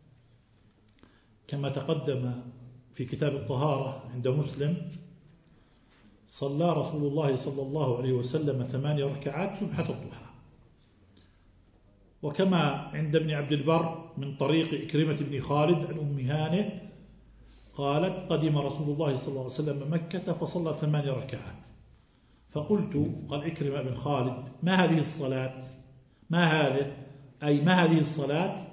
كما تقدم في كتاب الطهارة عند مسلم، صلى رسول الله صلى الله عليه وسلم ثمان ركعات سبحة الضحى. وكما عند ابن عبد البر من طريق إكرمة بن خالد عن أم هانئ قالت قدم رسول الله صلى الله عليه وسلم مكة فصلى ثمان ركعات، فقلت، قال إكرمة بن خالد، ما هذه الصلاة؟ ما هذه أي ما هذه الصلاة؟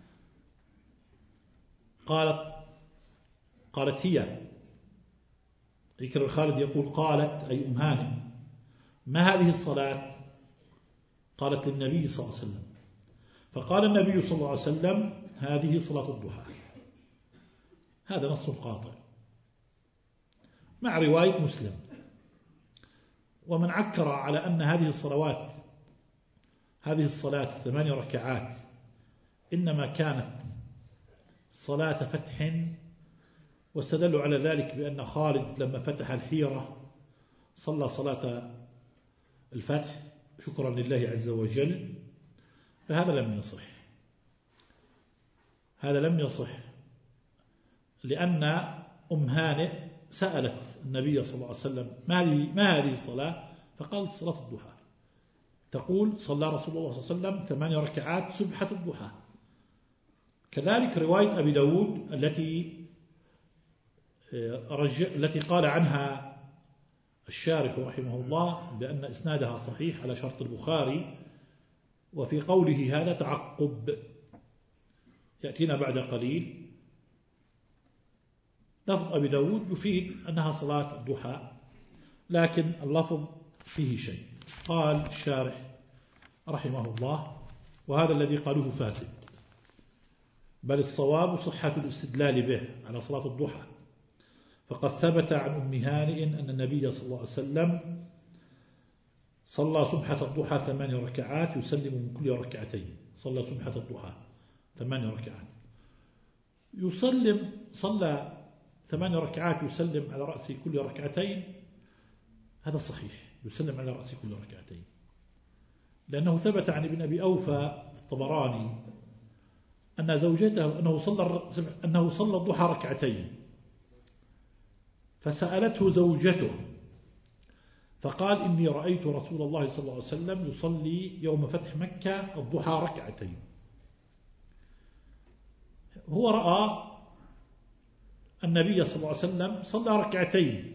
قالت قالت هي إكرمة بن خالد يقول قالت أي أم هانئ ما هذه الصلاة؟ قالت للنبي صلى الله عليه وسلم، فقال النبي صلى الله عليه وسلم هذه صلاة الضحى. هذا نص قاطع مع رواية مسلم. ومن عكر على أن هذه الصلوات هذه الصلاة ثمان ركعات إنما كانت صلاة فتح، واستدلوا على ذلك بأن خالد لما فتح الحيرة صلى صلاة الفتح شكرا لله عز وجل، فهذا لم يصح، هذا لم يصح، لأن أم هانئ سألت النبي صلى الله عليه وسلم ما هذه الصلاة؟ فقال صلاة الضحى. تقول صلى رسول الله صلى الله عليه وسلم ثمان ركعات سبحة الضحى. كذلك رواية أبي داود التي التي قال عنها الشارح رحمه الله بأن إسنادها صحيح على شرط البخاري، وفي قوله هذا تعقب يأتينا بعد قليل. لفظ أبي داود يفيد أنها صلاة الضحى، لكن اللفظ فيه شيء. قال الشارح رحمه الله: وهذا الذي قالوه فاسد، بل الصواب صحة الاستدلال به على صلاة الضحى، فقد ثبت عن أم هانئ أن النبي صلى الله عليه وسلم صلى سبحة الضحى ثمان ركعات يسلم من كل ركعتين. صلى سبحة الضحى ثمان ركعات يسلم، صلى ثمان ركعات يسلم على رأس كل ركعتين، هذا صحيح، يسلم على رأس كل ركعتين، لأنه ثبت عن ابن أبي أوفى الطبراني أن زوجته أنه صلى أنه صلى الضحى ركعتين، فسألته زوجته فقال: إني رأيت رسول الله صلى الله عليه وسلم يصلي يوم فتح مكة الضحى ركعتين. هو رأى النبي صلى الله عليه وسلم صلى ركعتين،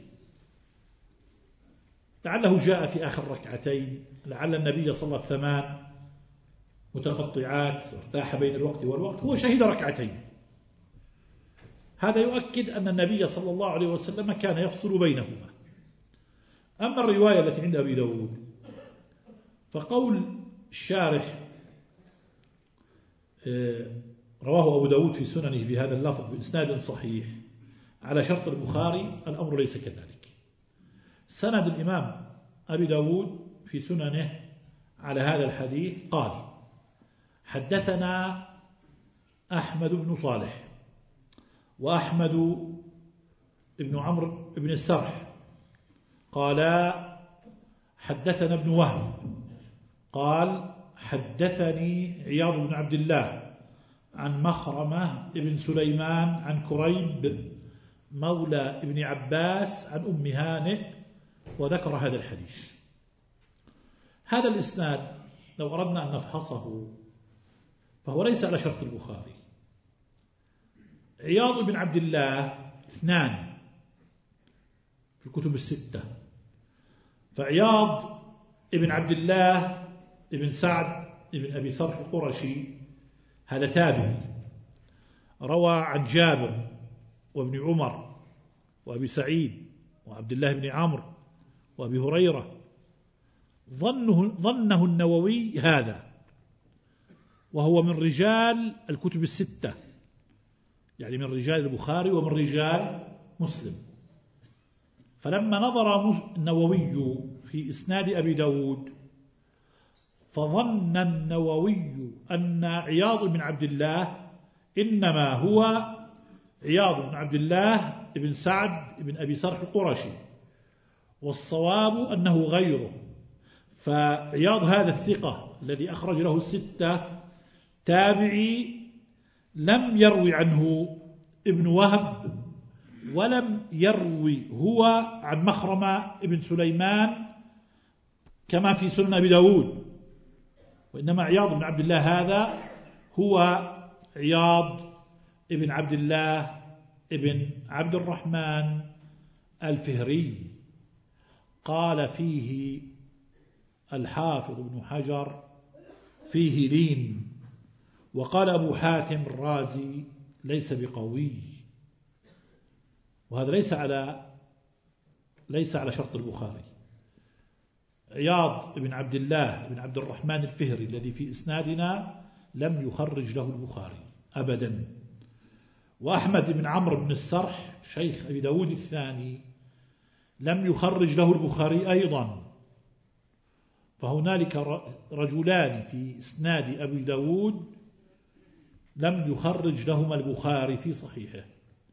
لعله جاء في آخر ركعتين، لعل النبي صلى الثمان متقطعات ارتاح بين الوقت والوقت، هو شهد ركعتين. هذا يؤكد أن النبي صلى الله عليه وسلم كان يفصل بينهما. أما الرواية التي عند أبي داود فقول الشارح رواه أبو داود في سننه بهذا اللفظ بإسناد صحيح على شرط البخاري، الأمر ليس كذلك. سند الإمام أبي داود في سننه على هذا الحديث قال: حدثنا أحمد بن صالح وأحمد بن عمرو بن السرح قال حدثنا ابن وهب قال حدثني عياض بن عبد الله عن مخرمة بن سليمان عن كريب مولى ابن عباس عن أم هانئ، وذكر هذا الحديث. هذا الإسناد لو أردنا أن نفحصه فهو ليس على شرط البخاري. عياض بن عبد الله اثنان في الكتب الستة، فعياض ابن عبد الله ابن سعد ابن أبي صرح القرشي هذا تابعي، روى عن جابر وابن عمر وأبي سعيد وعبد الله بن عمرو وأبي هريرة. ظنه, ظنه النووي هذا، وهو من رجال الكتب الستة، يعني من رجال البخاري ومن رجال مسلم. فلما نظر النووي في إسناد أبي داود فظن النووي أن عياض بن عبد الله إنما هو عياض بن عبد الله بن سعد بن أبي صرح القرشي، والصواب أنه غيره. فعياض هذا الثقة الذي أخرج له الستة تابعي لم يروي عنه ابن وهب، ولم يروي هو عن مخرمة ابن سليمان كما في سنن أبي داود، وإنما عياض بن عبد الله هذا هو عياض ابن عبد الله ابن عبد الرحمن الفهري. قال فيه الحافظ ابن حجر فيه لين، وقال أبو حاتم الرازي ليس بقوي، وهذا ليس على ليس على شرط البخاري. عياض بن عبد الله بن عبد الرحمن الفهري الذي في إسنادنا لم يخرج له البخاري أبدا. وأحمد بن عمرو بن السرح شيخ أبي داود الثاني لم يخرج له البخاري أيضا. فهنالك رجلان في إسناد أبي داود لم يخرج لهما البخاري في صحيحه.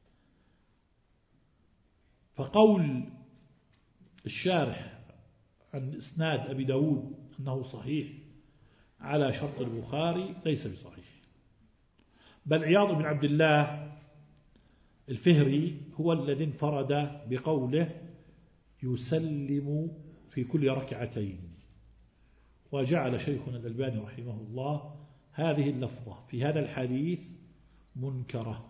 فقول الشارح عن إسناد أبي داود أنه صحيح على شرط البخاري ليس بصحيح. بل عياض بن عبد الله الفهري هو الذي انفرد بقوله يسلم في كل ركعتين، وجعل شيخنا الألباني رحمه الله هذه اللفظة في هذا الحديث منكرة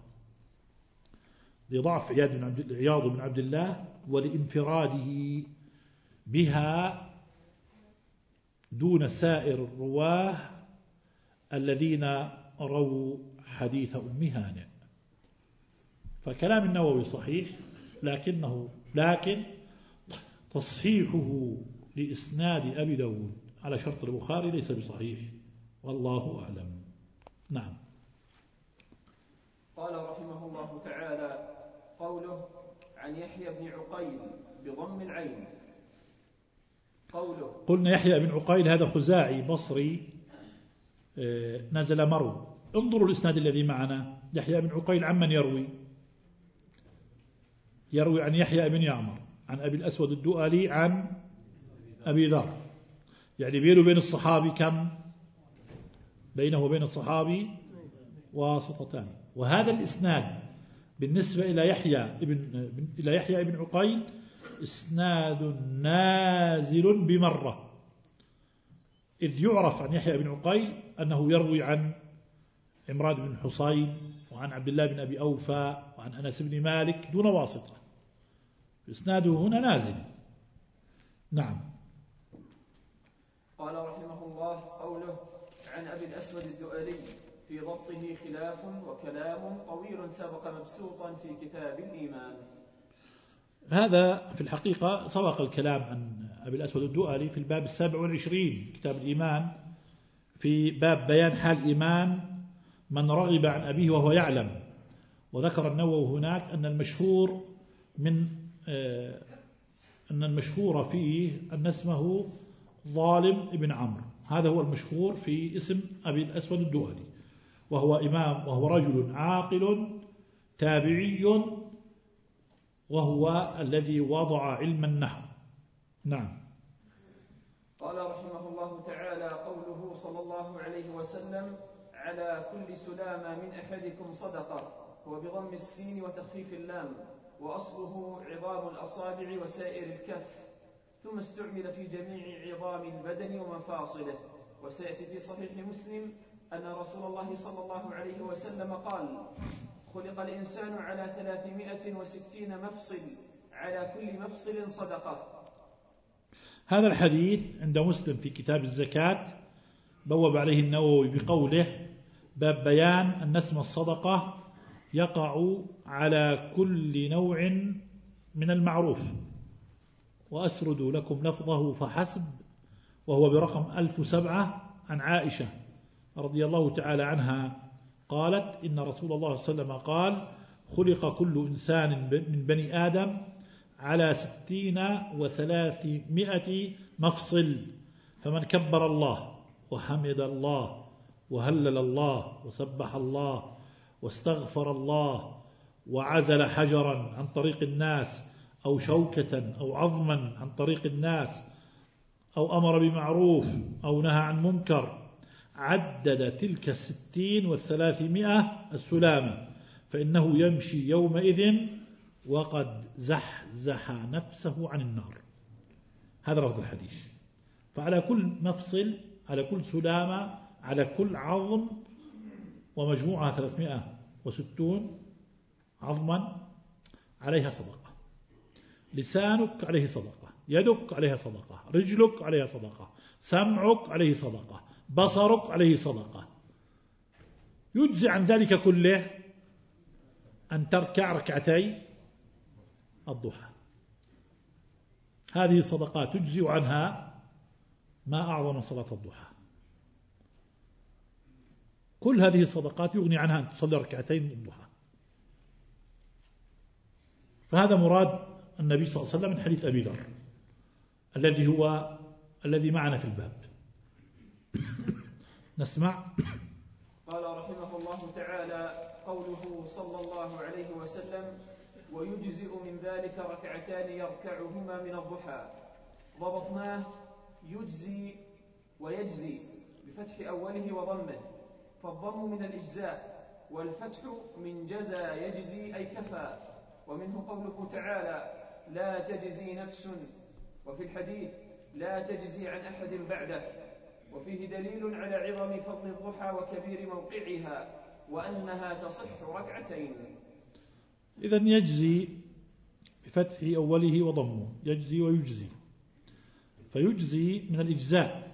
لضعف عياض بن عبد الله ولانفراده بها دون سائر الرواه الذين رووا حديث أم هانئ. فكلام النووي صحيح، لكنه لكن تصحيحه لإسناد أبي داود على شرط البخاري ليس بصحيح، والله أعلم. نعم. قال رحمه الله تعالى: قوله عن يحيى بن عقيل بضم العين. قوله قلنا يحيى بن عقيل هذا خزاعي بصري نزل مرو. انظروا الإسناد الذي معنا. يحيى بن عقيل عمن يروي؟ يروي عن يحيى بن يعمر عن أبي الأسود الدؤلي عن أبي ذر، يعني بينه وبين الصحابي كم؟ بينه وبين الصحابي واسطتان. وهذا الإسناد بالنسبة إلى يحيى ابن إلى يحيى بن عقيل إسناد نازل بمرة، إذ يعرف عن يحيى بن عقيل أنه يروي عن عمران بن حصين وعن عبد الله بن أبي أوفى وعن أنس بن مالك دون واسطة. إسناده هنا نازل. نعم. قال رحمه الله: قوله عن أبي الأسود الدؤلي في ضبطه خلاف وكلام طويل سبق مبسوطا في كتاب الإيمان. هذا في الحقيقة سبق الكلام عن أبي الأسود الدؤلي في الباب السابع والعشرين كتاب الإيمان، في باب بيان حال إيمان من رغب عن أبيه وهو يعلم. وذكر النووي هناك أن المشهور من آه أن المشهور فيه أن اسمه ظالم ابن عمرو، هذا هو المشهور في اسم أبي الأسود الدؤلي، وهو إمام وهو رجل عاقل تابعي، وهو الذي وضع علم النحو. نعم. قال رحمه الله تعالى: قوله صلى الله عليه وسلم: على كل سلامة من أحدكم صدقة، هو بضم السين وتخفيف اللام، وأصله عظام الأصابع وسائر الكف، ثم استعمل في جميع عظام البدن ومفاصله. وسيأتي في صحيح مسلم أن رسول الله صلى الله عليه وسلم قال: خلق الإنسان على ثلاثمائة وستين مفصل، على كل مفصل صدقة. هذا الحديث عند مسلم في كتاب الزكاة بوب عليه النووي بقوله: باب بيان أن اسم الصدقة يقع على كل نوع من المعروف، وأسرد لكم لفظه فحسب، وهو برقم ألف وسبعة عن عائشة رضي الله تعالى عنها قالت: إن رسول الله صلى الله عليه وسلم قال: خلق كل إنسان من بني آدم على ستين وثلاثمائة مفصل، فمن كبر الله وحمد الله وهلل الله وسبح الله واستغفر الله وعزل حجرا عن طريق الناس أو شوكة أو عظما عن طريق الناس أو أمر بمعروف أو نهى عن منكر، عدد تلك الستين والثلاثمائة السلامة، فإنه يمشي يومئذ وقد زحزح نفسه عن النار. هذا لفظ الحديث. فعلى كل مفصل، على كل سلامة، على كل عظم، ومجموعها ثلاثمائة وستون عظما، عليها صدقة. لسانك عليه صدقة، يدك عليها صدقة، رجلك عليها صدقة، سمعك عليه صدقة، بصرك عليه صدقة. يجزي عن ذلك كله أن تركع ركعتي الضحى. هذه الصدقات تجزي عنها ما أعظم صلاة الضحى. كل هذه الصدقات يغني عنها أن تصلي ركعتين الضحى. فهذا مراد النبي صلى الله عليه وسلم من حديث أبي ذر الذي هو الذي معنا في الباب. نسمع. قال رحمه الله تعالى: قوله صلى الله عليه وسلم: ويجزئ من ذلك ركعتان يركعهما من الضحى. ضبطناه: يجزي ويجزي بفتح أوله وضمه، فالضم من الإجزاء والفتح من جزى يجزي أي كفى. ومنه قوله تعالى لا تجزي نفس، وفي الحديث لا تجزي عن أحد بعدك، وفيه دليل على عظم فضل الضحى وكبير موقعها وأنها تصح ركعتين. إذن يجزي بفتح أوله وضمه، يجزي ويجزي، فيجزي من الإجزاء،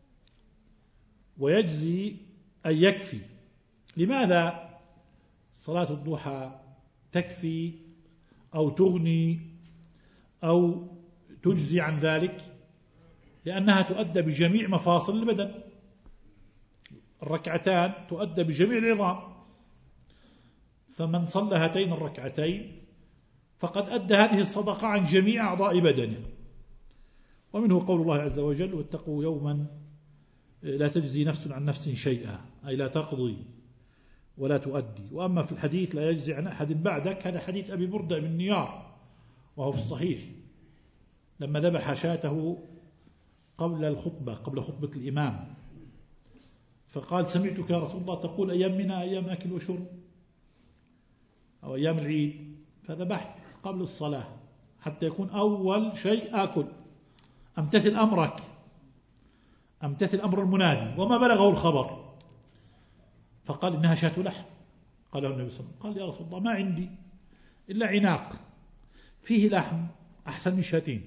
ويجزي أي يكفي. لماذا صلاة الضحى تكفي أو تغني أو تجزي عن ذلك؟ لأنها تؤدى بجميع مفاصل البدن، الركعتان تؤدى بجميع العظام، فمن صلى هاتين الركعتين فقد أدى هذه الصدقة عن جميع أعضاء بدنه. ومنه قول الله عز وجل واتقوا يوما لا تجزي نفس عن نفس شيئا، أي لا تقضي ولا تؤدي. وأما في الحديث لا يجزي عن أحد بعدك، هذا حديث أبي بردة بن نيار وهو في الصحيح، لما ذبح شاته قبل الخطبة قبل خطبة الإمام، فقال سمعتك يا رسول الله تقول أيام منا أيام أكل وشرب أو أيام العيد، فذبحت قبل الصلاة حتى يكون أول شيء آكل، أمتثل أمرك، أمتثل أمر المنادي. وما بلغه الخبر فقال إنها شاة لحم. قال النبي صلى الله عليه وسلم قال يا رسول الله ما عندي إلا عناق فيه لحم أحسن من شاتين،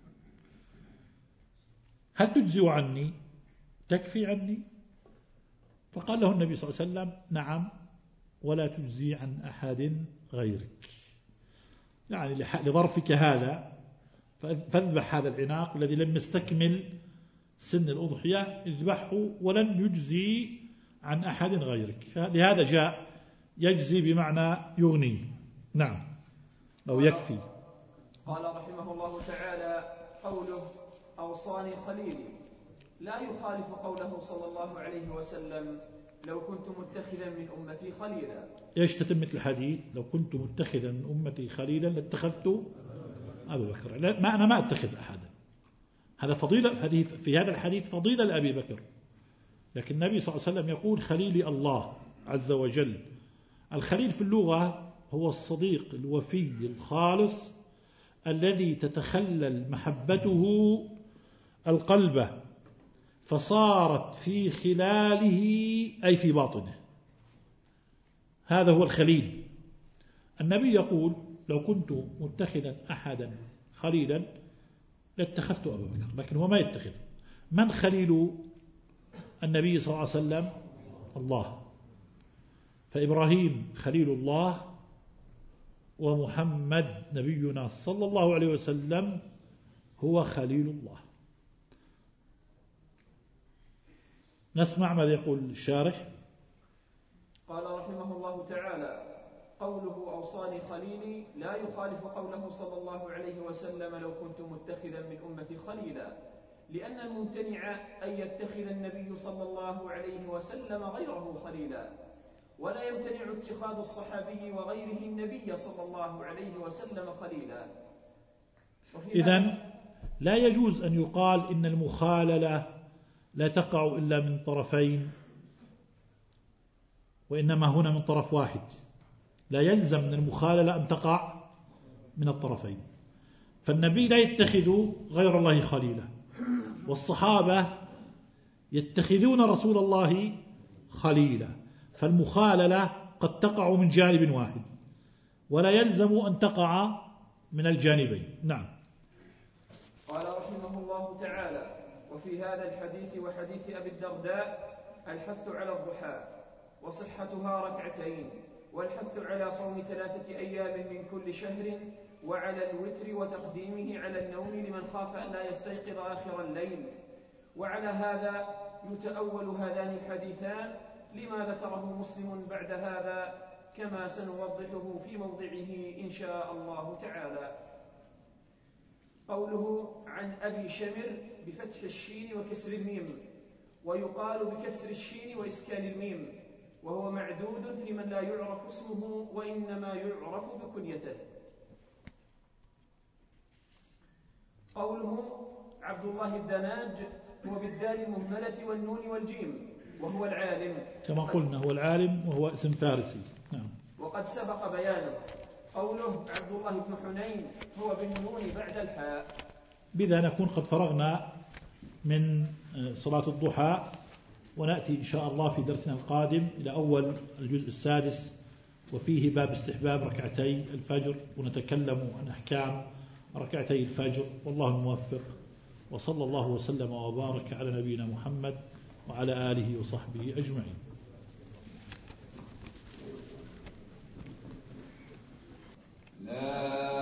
هل تجزي عني؟ تكفي عني؟ فقال له النبي صلى الله عليه وسلم نعم ولا تجزي عن أحد غيرك، يعني لظرفك هذا فاذبح هذا العناق الذي لم يستكمل سن الأضحية، اذبحه ولن يجزي عن أحد غيرك. لهذا جاء يجزي بمعنى يغني، نعم، أو يكفي. قال رحمه الله تعالى قوله أوصاني خليلي لا يخالف قوله صلى الله عليه وسلم لو كنت متخذا من أمتي خليلا. ايش تتمة الحديث؟ لو كنت متخذا من أمتي خليلا لاتخذت أبا بكر. لا ما أنا ما أتخذ أحدا، هذا فضيلة، هذه في هذا الحديث فضيلة لأبي بكر، لكن النبي صلى الله عليه وسلم يقول خليلي الله عز وجل. الخليل في اللغة هو الصديق الوفي الخالص الذي تتخلل محبته القلب فصارت في خلاله أي في باطنه، هذا هو الخليل. النبي يقول لو كنت متخذا أحدا خليلا لاتخذت أبا بكر، لكن هو ما يتخذ. من خليل النبي صلى الله عليه وسلم؟ الله، فإبراهيم خليل الله ومحمد نبينا صلى الله عليه وسلم هو خليل الله. نسمع ماذا يقول الشارح. قال رحمه الله تعالى قوله أوصاني خليلي لا يخالف قوله صلى الله عليه وسلم لو كنت متخذا من أمتي خليلا، لأن الممتنع أن يتخذ النبي صلى الله عليه وسلم غيره خليلا، ولا يمتنع اتخاذ الصحابي وغيره النبي صلى الله عليه وسلم خليلا. إذن لا يجوز أن يقال إن المخاللة لا تقع إلا من طرفين، وإنما هنا من طرف واحد، لا يلزم من المخاللة أن تقع من الطرفين. فالنبي لا يتخذ غير الله خليلا، والصحابة يتخذون رسول الله خليلا، فالمخاللة قد تقع من جانب واحد ولا يلزم أن تقع من الجانبين. نعم. قال رحمه الله تعالى وفي هذا الحديث وحديث أبي الدرداء الحث على الضحى وصحتها ركعتين، والحث على صوم ثلاثة أيام من كل شهر، وعلى الوتر وتقديمه على النوم لمن خاف أن لا يستيقظ آخر الليل. وعلى هذا يتأول هذان الحديثان لما ذكره مسلم بعد هذا كما سنوضحه في موضعه إن شاء الله تعالى. قوله عن أبي شمر بفتح الشين وكسر الميم، ويقال بكسر الشين وإسكان الميم، وهو معدود في من لا يعرف اسمه وإنما يعرف بكنيته. قوله عبد الله الدناج هو بالدال المهملة والنون والجيم، وهو العالم كما قلنا هو العالم وهو اسم فارسي. نعم. وقد سبق بيانه. قوله عبد الله بن حنين هو بالنون بعد الحاء. بذا نكون قد فرغنا من صلاة الضحى، ونأتي إن شاء الله في درسنا القادم إلى أول الجزء السادس، وفيه باب استحباب ركعتي الفجر، ونتكلم عن أحكام ركعتي الفجر، والله الموفق. وصلى الله وسلم وبارك على نبينا محمد وعلى آله وصحبه أجمعين. لا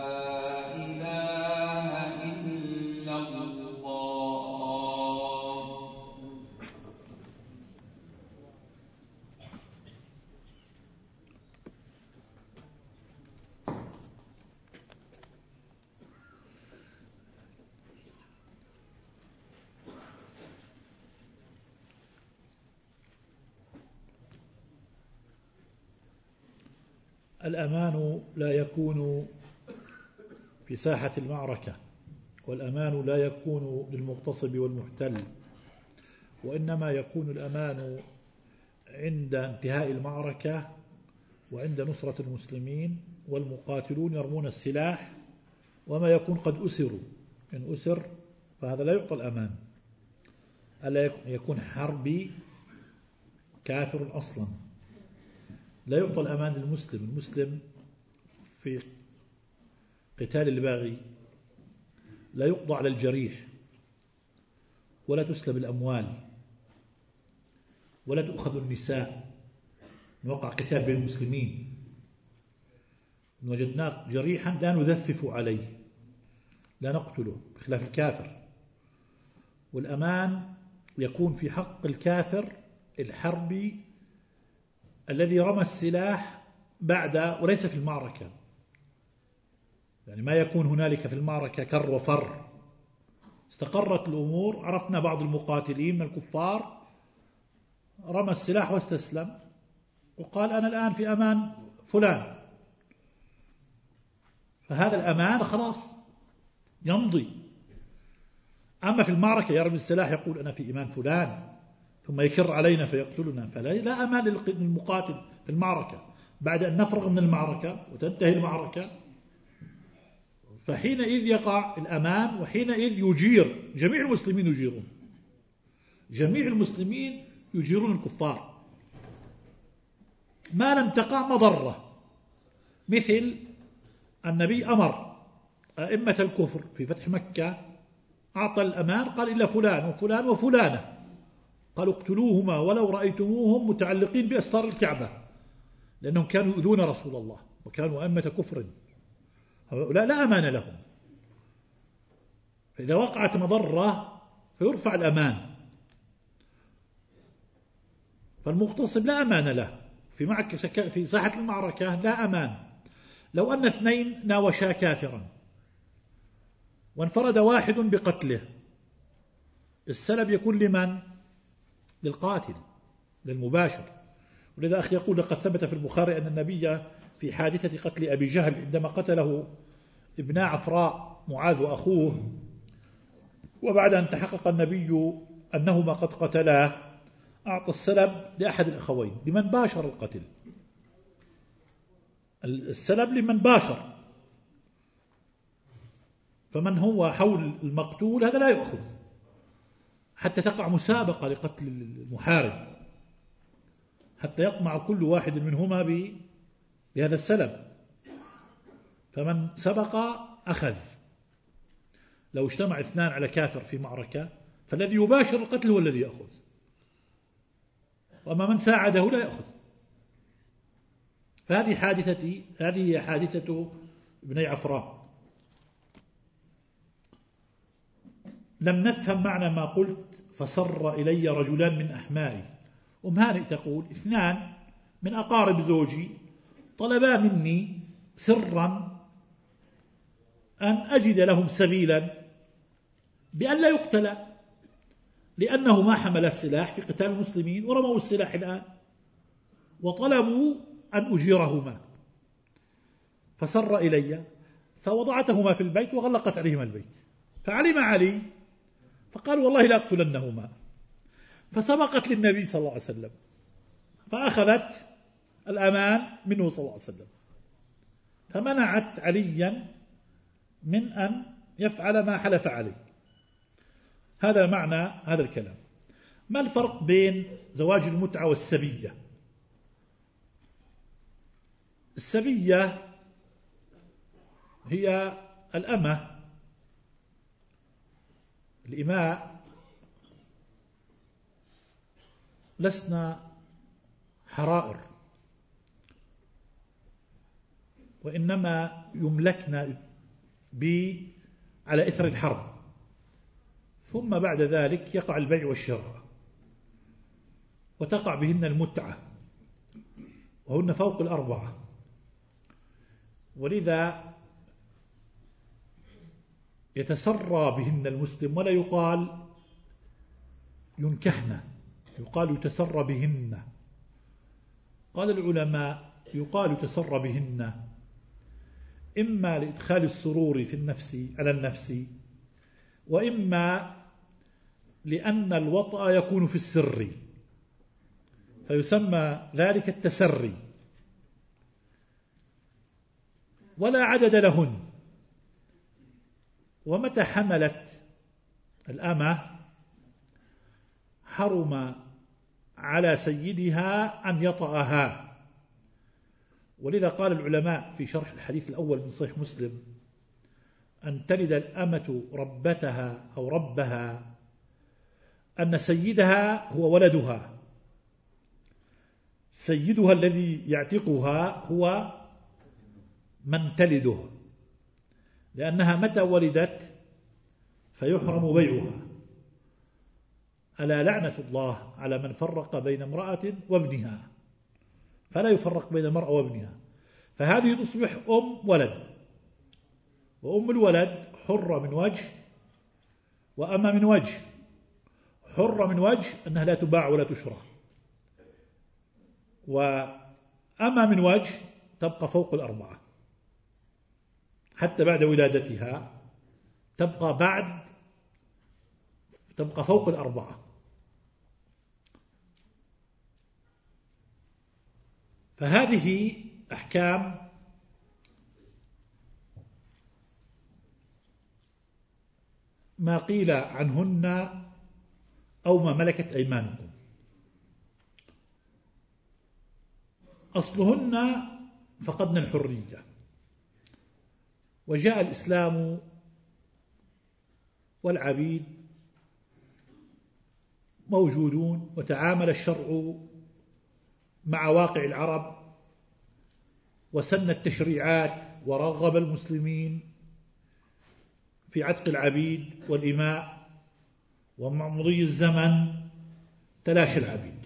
الأمان لا يكون في ساحة المعركة، والأمان لا يكون للمغتصب والمحتل، وإنما يكون الأمان عند انتهاء المعركة وعند نصرة المسلمين والمقاتلون يرمون السلاح، وما يكون قد أسروا. إن أسر فهذا لا يعطى الأمان، ألا يكون حربي كافر أصلا، لا يعطى الأمان للمسلم. المسلم في قتال الباغي لا يقضى على الجريح، ولا تسلب الأموال، ولا تؤخذ النساء. وقع قتال بين المسلمين إن وجدناه جريحا لا نذفف عليه، لا نقتله، بخلاف الكافر. والأمان يكون في حق الكافر الحربي الذي رمى السلاح بعد وليس في المعركة، يعني ما يكون هنالك في المعركة كر وفر، استقرت الأمور، عرفنا بعض المقاتلين من الكفار رمى السلاح واستسلم وقال أنا الآن في أمان فلان، فهذا الأمان خلاص يمضي. أما في المعركة يرمي السلاح يقول أنا في إيمان فلان ثم يكر علينا فيقتلنا، فلا لا أمان للمقاتل في المعركة. بعد أن نفرغ من المعركة وتنتهي المعركة فحينئذ يقع الأمان، وحينئذ يجير جميع المسلمين، يجيرون جميع المسلمين يجيرون الكفار ما لم تقع مضرة. مثل النبي أمر أئمة الكفر في فتح مكة، أعطى الأمان، قال إلا فلان وفلان وفلانة، قالوا اقتلوهما ولو رأيتموهم متعلقين بأستار الكعبة، لأنهم كانوا يؤذون رسول الله وكانوا أئمة كفر، هؤلاء لا أمان لهم. فإذا وقعت مضرة فيرفع الأمان، فالمغتصب لا أمان له في معك في ساحة المعركة، لا أمان. لو أن اثنين ناوشا كافرا وانفرد واحد بقتله، السلب يكون لمن؟ للقاتل، للمباشر. ولذا أخي يقول لقد ثبت في البخاري أن النبي في حادثة قتل أبي جهل عندما قتله ابن عفراء معاذ وأخوه، وبعد أن تحقق النبي أنهما قد قتلاه، أعطى السلب لأحد الأخوين لمن باشر القتل، السلب لمن باشر، فمن هو حول المقتول هذا لا يأخذ حتى تقع مسابقة لقتل المحارب، حتى يطمع كل واحد منهما بهذا السلب، فمن سبق أخذ. لو اجتمع اثنان على كافر في معركة فالذي يباشر القتل هو الذي يأخذ، وأما من ساعده لا يأخذ. فهذه حادثتي هذه هي حادثة ابني عفراء. لم نفهم معنى ما قلت فسر إلي رجلان من أحمائي. أم هانئ تقول اثنان من أقارب زوجي طلبا مني سرا أن أجد لهم سبيلا بأن لا يقتل، لأنه ما حمل السلاح في قتال المسلمين ورموا السلاح الآن، وطلبوا أن أجيرهما، فسر إلي فوضعتهما في البيت وغلقت عليهما البيت، فعلم علي فقال والله لا أقتلنهما، فسبقت للنبي صلى الله عليه وسلم فأخذت الأمان منه صلى الله عليه وسلم، فمنعت عليا من أن يفعل ما حلف عليه. هذا معنى هذا الكلام. ما الفرق بين زواج المتعة والسبية؟ السبية هي الأمة الإماء، لسنا حرائر، وإنما يملكنا ب على إثر الحرب، ثم بعد ذلك يقع البيع والشراء وتقع بهن المتعة، وهن فوق الأربعة. ولذا يتسرى بهن المسلم، ولا يقال ينكحن، يقال يتسرى بهن. قال العلماء يقال يتسرى بهن إما لإدخال السرور في النفس على النفس، وإما لأن الوطأ يكون في السر فيسمى ذلك التسري، ولا عدد لهن. ومتى حملت الأمة حرم على سيدها أن يطأها. ولذا قال العلماء في شرح الحديث الأول من صحيح مسلم: أن تلد الأمة ربتها أو ربها، أن سيدها هو ولدها، سيدها الذي يعتقها هو من تلده، لأنها متى ولدت فيحرم بيعها. ألا لعنة الله على من فرق بين امرأة وابنها، فلا يفرق بين المرأة وابنها، فهذه تصبح أم ولد، وأم الولد حرة من وجه وأما من وجه. حرة من وجه أنها لا تباع ولا تشرى، وأما من وجه تبقى فوق الأربعة حتى بعد ولادتها، تبقى بعد تبقى فوق الأربعة. فهذه أحكام ما قيل عنهن أو ما ملكت أيمانكم. أصلهن فقدن الحرية، وجاء الإسلام والعبيد موجودون، وتعامل الشرع مع واقع العرب وسن التشريعات ورغب المسلمين في عتق العبيد والإماء، ومع مضي الزمن تلاشى العبيد.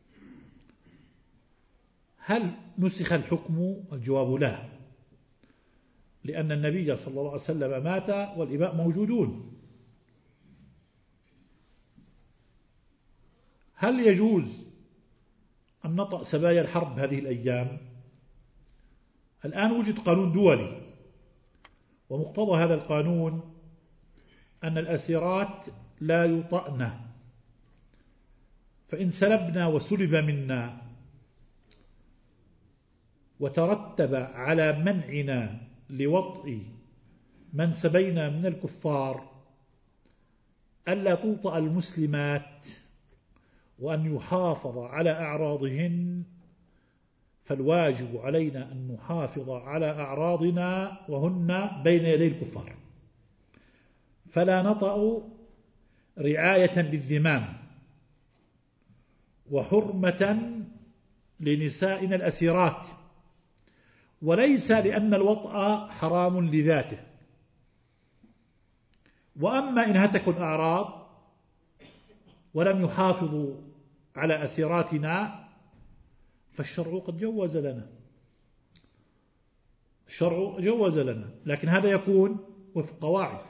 هل نسخ الحكم؟ الجواب لا، لأن النبي صلى الله عليه وسلم مات والإماء موجودون. هل يجوز أن نطأ سبايا الحرب هذه الأيام؟ الآن وجد قانون دولي، ومقتضى هذا القانون أن الأسيرات لا يطأن، فإن سلبنا وسلب منا وترتب على منعنا لوطئ من سبينا من الكفار ألا توطأ المسلمات وأن يحافظ على أعراضهن، فالواجب علينا أن نحافظ على أعراضنا وهن بين يدي الكفار، فلا نطأ رعاية للذمام وحرمة لنسائنا الأسيرات، وليس لأن الوطأ حرام لذاته. وأما إن هتكوا الأعراض ولم يحافظوا على أسيراتنا فالشرع قد جوز لنا، الشرع جوز لنا، لكن هذا يكون وفق قواعد.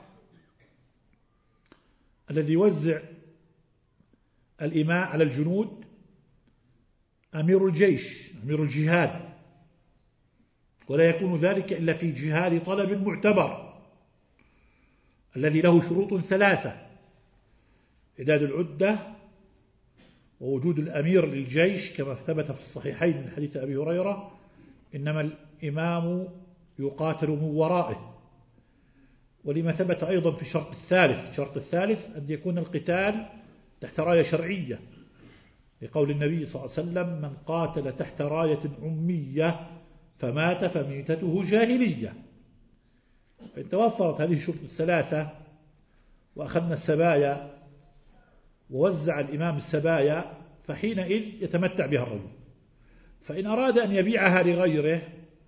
الذي يوزع الإماء على الجنود أمير الجيش، أمير الجهاد، ولا يكون ذلك إلا في جهاد طلب معتبر الذي له شروط ثلاثة: إعداد العدة ووجود الأمير للجيش كما ثبت في الصحيحين من حديث أبي هريرة: إنما الإمام يقاتل من ورائه. ولما ثبت أيضا في الشرط الثالث، الشرط الثالث أن يكون القتال تحت راية شرعية، لقول النبي صلى الله عليه وسلم: من قاتل تحت راية أمية فمات فميتته جاهلية. فإن توفرت هذه الشروط الثلاثة وأخذنا السبايا ووزع الإمام السبايا، فحينئذ يتمتع بها الرجل. فإن أراد أن يبيعها لغيره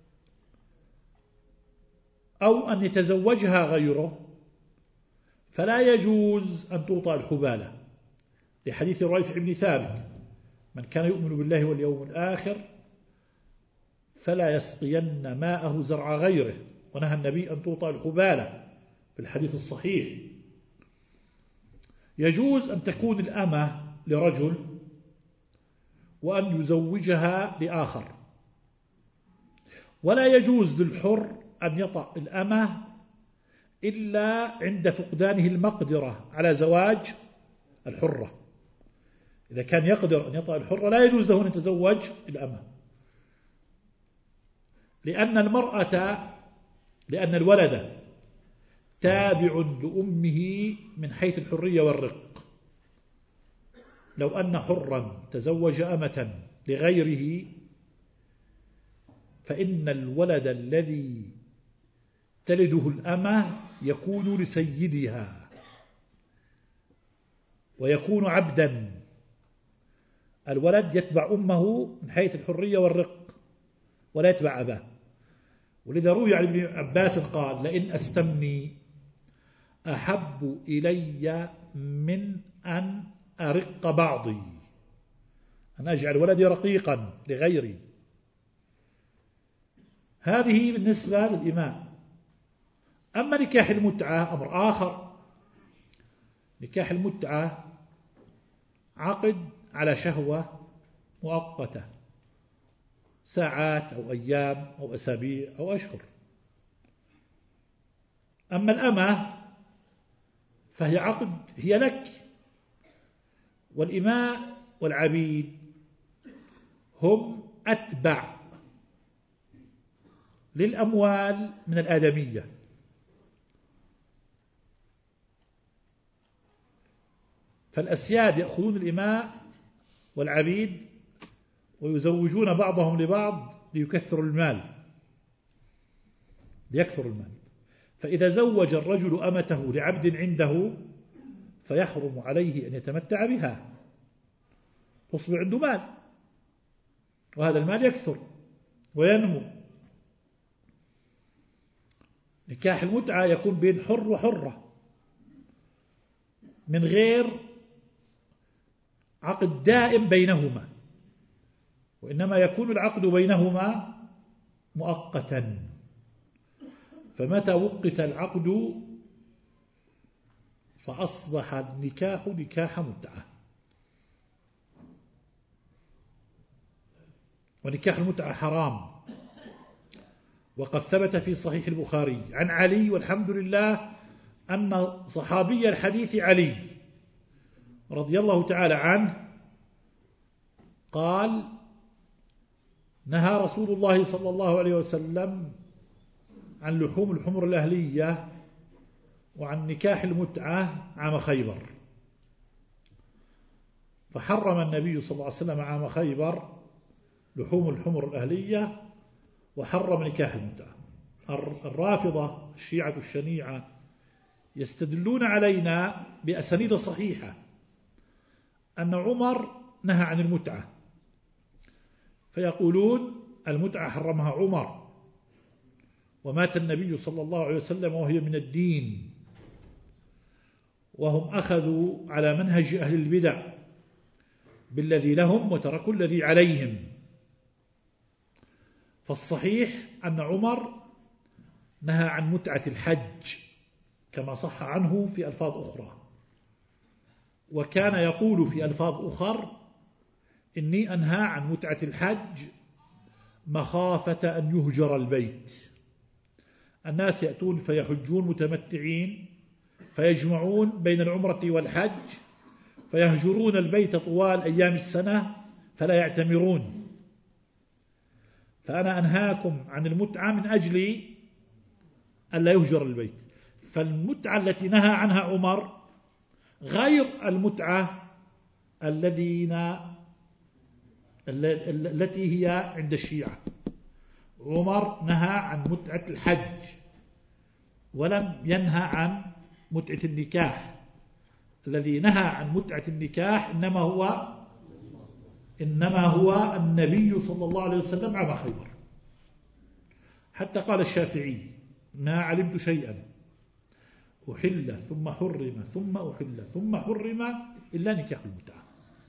أو أن يتزوجها غيره فلا يجوز أن توطأ الحبالة، لحديث ريفع بن ثابت: من كان يؤمن بالله واليوم الآخر فلا يسقين ماءه زرع غيره. ونهى النبي أن توطأ الحبالة في الحديث الصحيح. يجوز أن تكون الأمة لرجل وأن يزوجها لآخر، ولا يجوز للحر أن يطأ الأمة إلا عند فقدانه المقدرة على زواج الحرة. إذا كان يقدر أن يطأ الحرة لا يجوز له أن يتزوج الأمة، لأن المرأة لأن الولد تابع لأمه من حيث الحرية والرق. لو أن حرا تزوج أمة لغيره فإن الولد الذي تلده الأمة يكون لسيدها ويكون عبدا. الولد يتبع أمه من حيث الحرية والرق ولا يتبع أباه. ولذا روي عن ابن عباس قال: لئن أستمني أحب إلي من أن أرق بعضي، أن أجعل ولدي رقيقا لغيري. هذه بالنسبة للإمام. أما نكاح المتعة أمر آخر. نكاح المتعة عقد على شهوة مؤقتة، ساعات أو أيام أو أسابيع أو أشهر. أما الأمة فهي عقد هي لك. والإماء والعبيد هم أتبع للأموال من الآدمية. فالأسياد يأخذون الإماء والعبيد ويزوجون بعضهم لبعض ليكثروا المال، ليكثر المال. فإذا زوج الرجل أمته لعبد عنده فيحرم عليه أن يتمتع بها، تصبح عنده مال، وهذا المال يكثر وينمو. نكاح المتعة يكون بين حر وحرة من غير عقد دائم بينهما، وإنما يكون العقد بينهما مؤقتا. فمتى وقت العقد فأصبح النكاح نكاح متعة. ونكاح المتعة حرام، وقد ثبت في صحيح البخاري عن علي، والحمد لله أن صحابي الحديث علي رضي الله تعالى عنه قال: نهى رسول الله صلى الله عليه وسلم عن لحوم الحمر الأهلية وعن نكاح المتعة عام خيبر. فحرم النبي صلى الله عليه وسلم عام خيبر لحوم الحمر الأهلية وحرم نكاح المتعة. الرافضة الشيعة الشنيعة يستدلون علينا بأسانيد صحيحة أن عمر نهى عن المتعة، فيقولون المتعة حرمها عمر ومات النبي صلى الله عليه وسلم وهي من الدين، وهم أخذوا على منهج أهل البدع بالذي لهم وتركوا الذي عليهم. فالصحيح أن عمر نهى عن متعة الحج كما صح عنه في ألفاظ أخرى، وكان يقول في ألفاظ أخر: إني أنهى عن متعة الحج مخافة أن يهجر البيت. الناس يأتون فيحجون متمتعين فيجمعون بين العمرة والحج فيهجرون البيت طوال أيام السنة فلا يعتمرون. فأنا أنهاكم عن المتعة من أجل أن لا يهجر البيت. فالمتعة التي نهى عنها عمر غير المتعة الذين التي هي عند الشيعة. عمر نهى عن متعة الحج ولم ينهى عن متعة النكاح. الذي نهى عن متعة النكاح إنما هو إنما هو النبي صلى الله عليه وسلم عام خيبر. حتى قال الشافعي: ما علمت شيئا أحل ثم حرم ثم أحل ثم حرم إلا نكاح المتعة.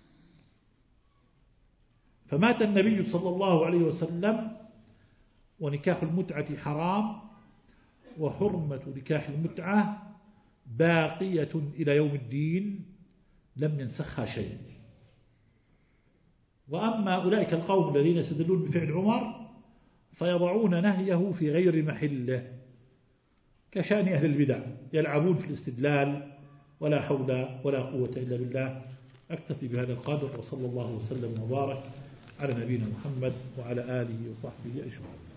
فمات النبي صلى الله عليه وسلم ونكاح المتعة حرام، وحرمة نكاح المتعة باقية إلى يوم الدين لم ينسخها شيء. وأما أولئك القوم الذين يستدلون بفعل عمر فيضعون نهيه في غير محله، كشأن أهل البدع يلعبون في الاستدلال، ولا حول ولا قوة إلا بالله. أكتفي بهذا القدر، وصلى الله وسلم وبارك على نبينا محمد وعلى آله وصحبه أجمعين.